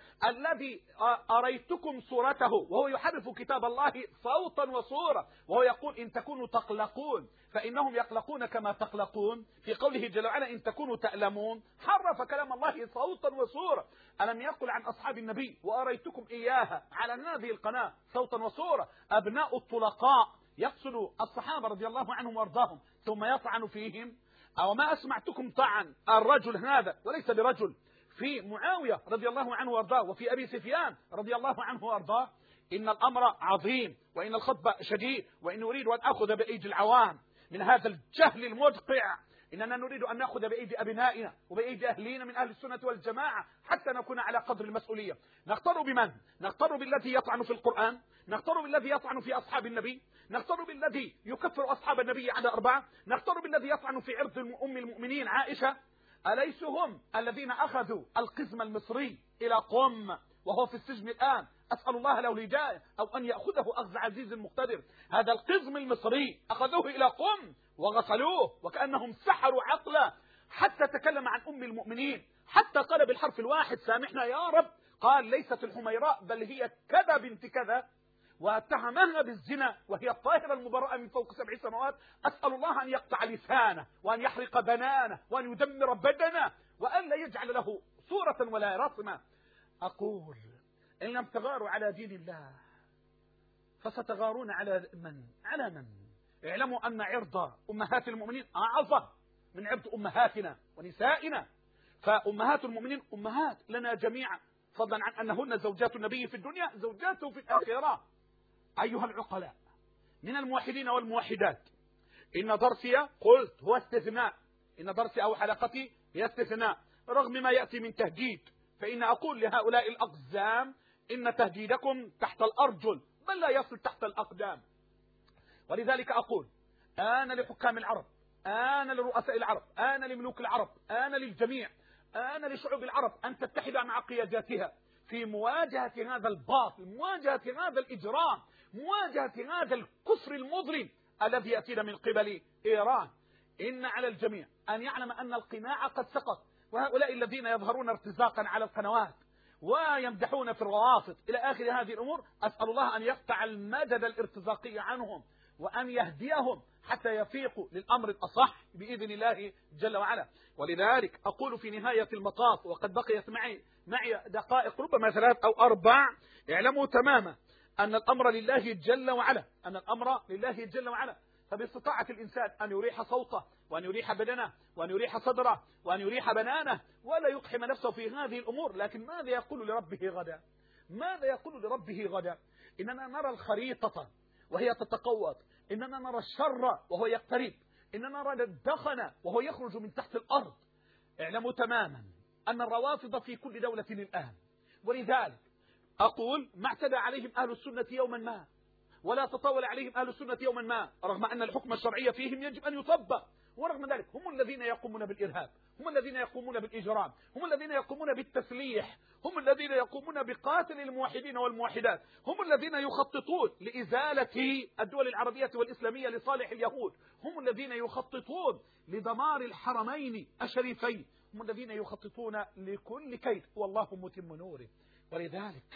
الذي أريتكم صورته وهو يحرف كتاب الله صوتا وصورة، وهو يقول: إن تكونوا تقلقون فإنهم يقلقون كما تقلقون. في قوله جل وعلا: إن تكونوا تألمون، حرف كلام الله صوتا وصورة. ألم يقل عن أصحاب النبي: وأريتكم إياها على هذه القناة صوتا وصورة؟ أبناء الطلقاء يقصد الصحابة رضي الله عنهم وارضاهم ثم يطعن فيهم. أو ما أسمعتكم طعن الرجل هذا وليس برجل في معاوية رضي الله عنه وارضاه، وفي أبي سفيان رضي الله عنه وارضاه. إن الأمر عظيم، وإن الخطبة شديد، وإن نريد أن أخذ بأيدي العوام من هذا الجهل المدقع. إننا نريد أن نأخذ بأيدي أبنائنا وبأيدي أهلينا من أهل السنة والجماعة حتى نكون على قدر المسؤولية. نختار بمن؟ نختار بالذي يطعن في القرآن، نختار بالذي يطعن في أصحاب النبي، نختار بالذي يكفر أصحاب النبي على أربعة، نختار بالذي يطعن في عرض أم المؤمنين عائشة. أليسوا هم الذين أخذوا القزم المصري إلى قم وهو في السجن الآن؟ أسأل الله له الهداية أو أن يأخذه أخذ عزيز مقتدر. هذا القزم المصري أخذوه إلى قم وغسلوه وكأنهم سحروا عقله، حتى تكلم عن أم المؤمنين، حتى قال بالحرف الواحد: سامحنا يا رب. قال: ليست الحميراء بل هي كذا بنت كذا، واتهمها بالزنا وهي الطاهرة المبرأة من فوق سبع سماوات. أسأل الله أن يقطع لسانه وأن يحرق بنانه وأن يدمر بدنه وأن لا يجعل له صورة ولا رسمة. أقول: إن لم تغاروا على دين الله فستغارون على من؟ على من؟ اعلموا أن عرض أمهات المؤمنين أعظم من عرض أمهاتنا ونسائنا. فأمهات المؤمنين أمهات لنا جميعا، فضلا عن أنهن زوجات النبي في الدنيا زوجاته في الآخرة. أيها العقلاء من الموحدين والموحدات، إن درسي قلت هو استثناء، إن درسي أو حلقتي هي استثناء رغم ما يأتي من تهديد. فإن أقول لهؤلاء الأقزام: إن تهديدكم تحت الأرجل بل لا يصل تحت الأقدام. ولذلك أقول: آن لحكام العرب، آن لرؤساء العرب، آن لملوك العرب، آن للجميع، آن لشعوب العرب أن تتحد مع قياداتها في مواجهة هذا الباطل، مواجهة هذا الإجرام، مواجهة هذا الكفر المظلم الذي يأتينا من قبل إيران. إن على الجميع أن يعلم أن القناع قد سقط، وهؤلاء الذين يظهرون ارتزاقا على القنوات ويمدحون في الروافض إلى آخر هذه الأمور، أسأل الله أن يقطع المدد الارتزاقي عنهم وأن يهديهم حتى يفيقوا للأمر الأصح بإذن الله جل وعلا. ولذلك أقول في نهاية المطاف، وقد بقيت معي معي دقائق ربما ثلاث أو أربع: اعلموا تماما أن الأمر لله جل وعلا، أن الأمر لله جل وعلا. فباستطاعة الإنسان أن يريح صوته وأن يريح بدنه وأن يريح صدره وأن يريح بنانه ولا يقحم نفسه في هذه الأمور. لكن ماذا يقول لربه غدا؟ ماذا يقول لربه غدا؟ إننا نرى الخريطة وهي تتقوض، إننا نرى الشر وهو يقترب، إننا نرى الدخن وهو يخرج من تحت الأرض. اعلموا تماما أن الروافض في كل دولة الآن. ولذلك أقول: ما اعتدى عليهم أهل السنة يوما ما، ولا تطاول عليهم أهل السنة يوما ما، رغم أن الحكم الشرعي فيهم يجب أن يطبق. ورغم ذلك هم الذين يقومون بالإرهاب، هم الذين يقومون بالإجرام، هم الذين يقومون بالتسليح، هم الذين يقومون بقاتل الموحدين والموحدات، هم الذين يخططون لإزالة الدول العربية والإسلامية لصالح اليهود، هم الذين يخططون لدمار الحرمين الشريفين، هم الذين يخططون لكل كيد والله متم نوره. ولذلك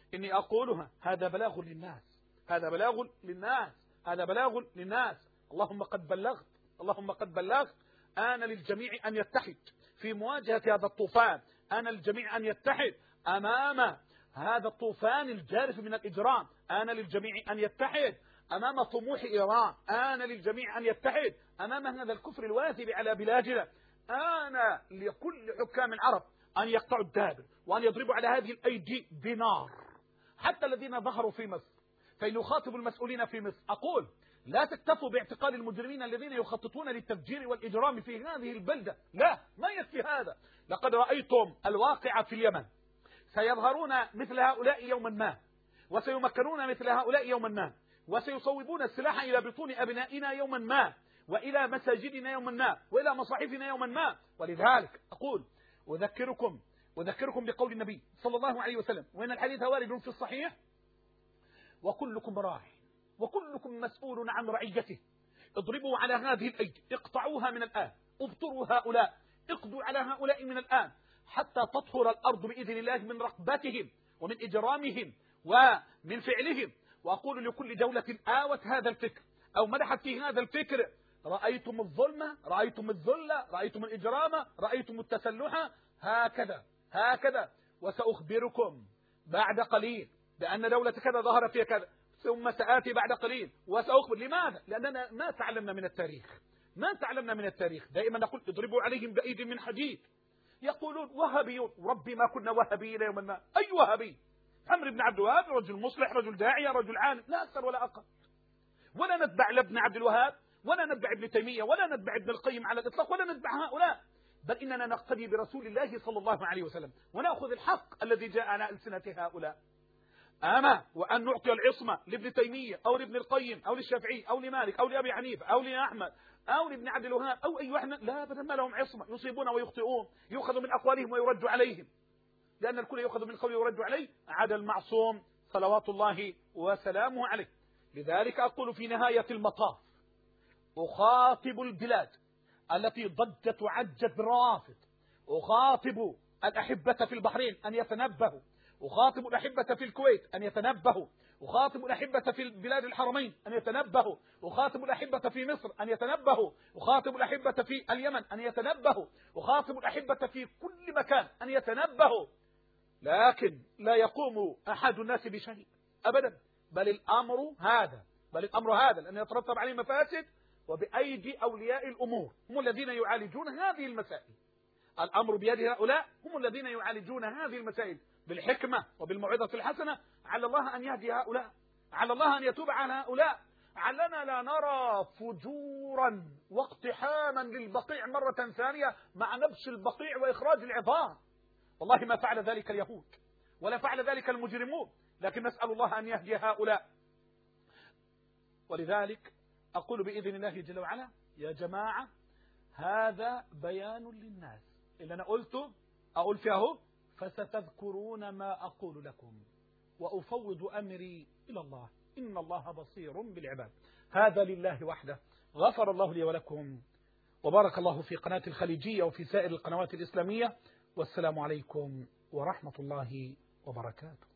إني أقولها، هذا بلاغ للناس، هذا بلاغ للناس، هذا بلاغ للناس. اللهم قد بلغت، اللهم قد بلغت. آن للجميع أن يتحد في مواجهة هذا الطوفان، آن للجميع أن يتحد أمام هذا الطوفان الجارف من الإجرام، آن للجميع أن يتحد أمام طموح إيران، آن للجميع أن يتحد أمام هذا الكفر الواثب على بلادنا. آن لكل حكام العرب أن يقطعوا الدابر وأن يضربوا على هذه الأيدي بنار، حتى الذين ظهروا في مصر. فإن يخاطب المسؤولين في مصر أقول لا تكتفوا باعتقال المجرمين الذين يخططون للتفجير والإجرام في هذه البلدة، لا، ما يكفي هذا. لقد رأيتم الواقع في اليمن، سيظهرون مثل هؤلاء يوما ما، وسيمكنون مثل هؤلاء يوما ما، وسيصوبون السلاح إلى بطون أبنائنا يوما ما، وإلى مساجدنا يوما ما، وإلى مصاحفنا يوما ما. ولذلك أقول أذكركم أذكركم بقول النبي صلى الله عليه وسلم، وإن الحديث وارد في الصحيح: وكلكم راع وكلكم مسؤول عن رعيته. اضربوا على هذه الأيدي، اقطعوها من الآن، ابطروا هؤلاء، اقضوا على هؤلاء من الآن، حتى تطهر الأرض بإذن الله من رقبتهم ومن إجرامهم ومن فعلهم. وأقول لكل دولة آوت هذا الفكر أو مدحت في هذا الفكر: رأيتم الظلم، رأيتم الذل، رأيتم الإجرام، رأيتم التسلح، هكذا هكذا. وسأخبركم بعد قليل بأن دولة كذا ظهر فيها كذا، ثم سآتي بعد قليل وسأخبر. لماذا؟ لأننا ما تعلمنا من التاريخ، ما تعلمنا من التاريخ. دائما نقول اضربوا عليهم بأيد من حديد. يقولون وهابيون، ربي ما كنا وهابيين يوما ما. أي وهابي؟ عمرو بن عبد الوهاب رجل مصلح، رجل داعية، رجل عالم، لا أكثر ولا أقل. ولا نتبع لابن عبد الوهاب، ولا نتبع ابن تيمية، ولا نتبع ابن القيم على الإطلاق، ولا نتبع هؤلاء، بل إننا نقتدي برسول الله صلى الله عليه وسلم، ونأخذ الحق الذي جاء على ألسنة هؤلاء. أما وأن نعطي العصمة لابن تيمية أو لابن القيم أو للشافعي أو لمالك أو لأبي حنيفة أو لأحمد أو لابن عبد الوهاب أو أي واحد، لا، بدل ما لهم عصمة، يصيبون ويخطئون، يؤخذ من أقوالهم ويرد عليهم، لأن الكل يؤخذ من قوله ويرد عليه عدا المعصوم صلوات الله وسلامه عليه. لذلك أقول في نهاية المطاف أخاطب البلاد التي ضجت وعجت بالروافد، أخاطب الأحبة في البحرين أن يتنبهوا، أخاطب الأحبة في الكويت أن يتنبهوا، أخاطب الأحبة في البلاد الحرمين أن يتنبهوا، أخاطب الأحبة في مصر أن يتنبهوا، أخاطب الأحبة في اليمن أن يتنبهوا، أخاطب الأحبة في كل مكان أن يتنبهوا. لكن لا يقوم أحد الناس بشيء أبدا، بل الأمر هذا بل الأمر هذا لأن يترتب عليه مفاسد، وبأيدي أولياء الأمور هم الذين يعالجون هذه المسائل. الأمر بيد هؤلاء، هم الذين يعالجون هذه المسائل بالحكمة وبالموعظة الحسنة. على الله أن يهدي هؤلاء، على الله أن يتوب على هؤلاء. علنا لا نرى فجورا واقتحاما للبقيع مرة ثانية مع نبش البقيع وإخراج العظام. والله ما فعل ذلك اليهود ولا فعل ذلك المجرمون، لكن نسأل الله أن يهدي هؤلاء. ولذلك أقول بإذن الله جل وعلا: يا جماعة، هذا بيان للناس اللي أنا قلته أقول فيه، فستذكرون ما أقول لكم، وأفوض أمري إلى الله، إن الله بصير بالعباد. هذا لله وحده. غفر الله لي ولكم، وبارك الله في قناة الخليجية وفي سائر القنوات الإسلامية، والسلام عليكم ورحمة الله وبركاته.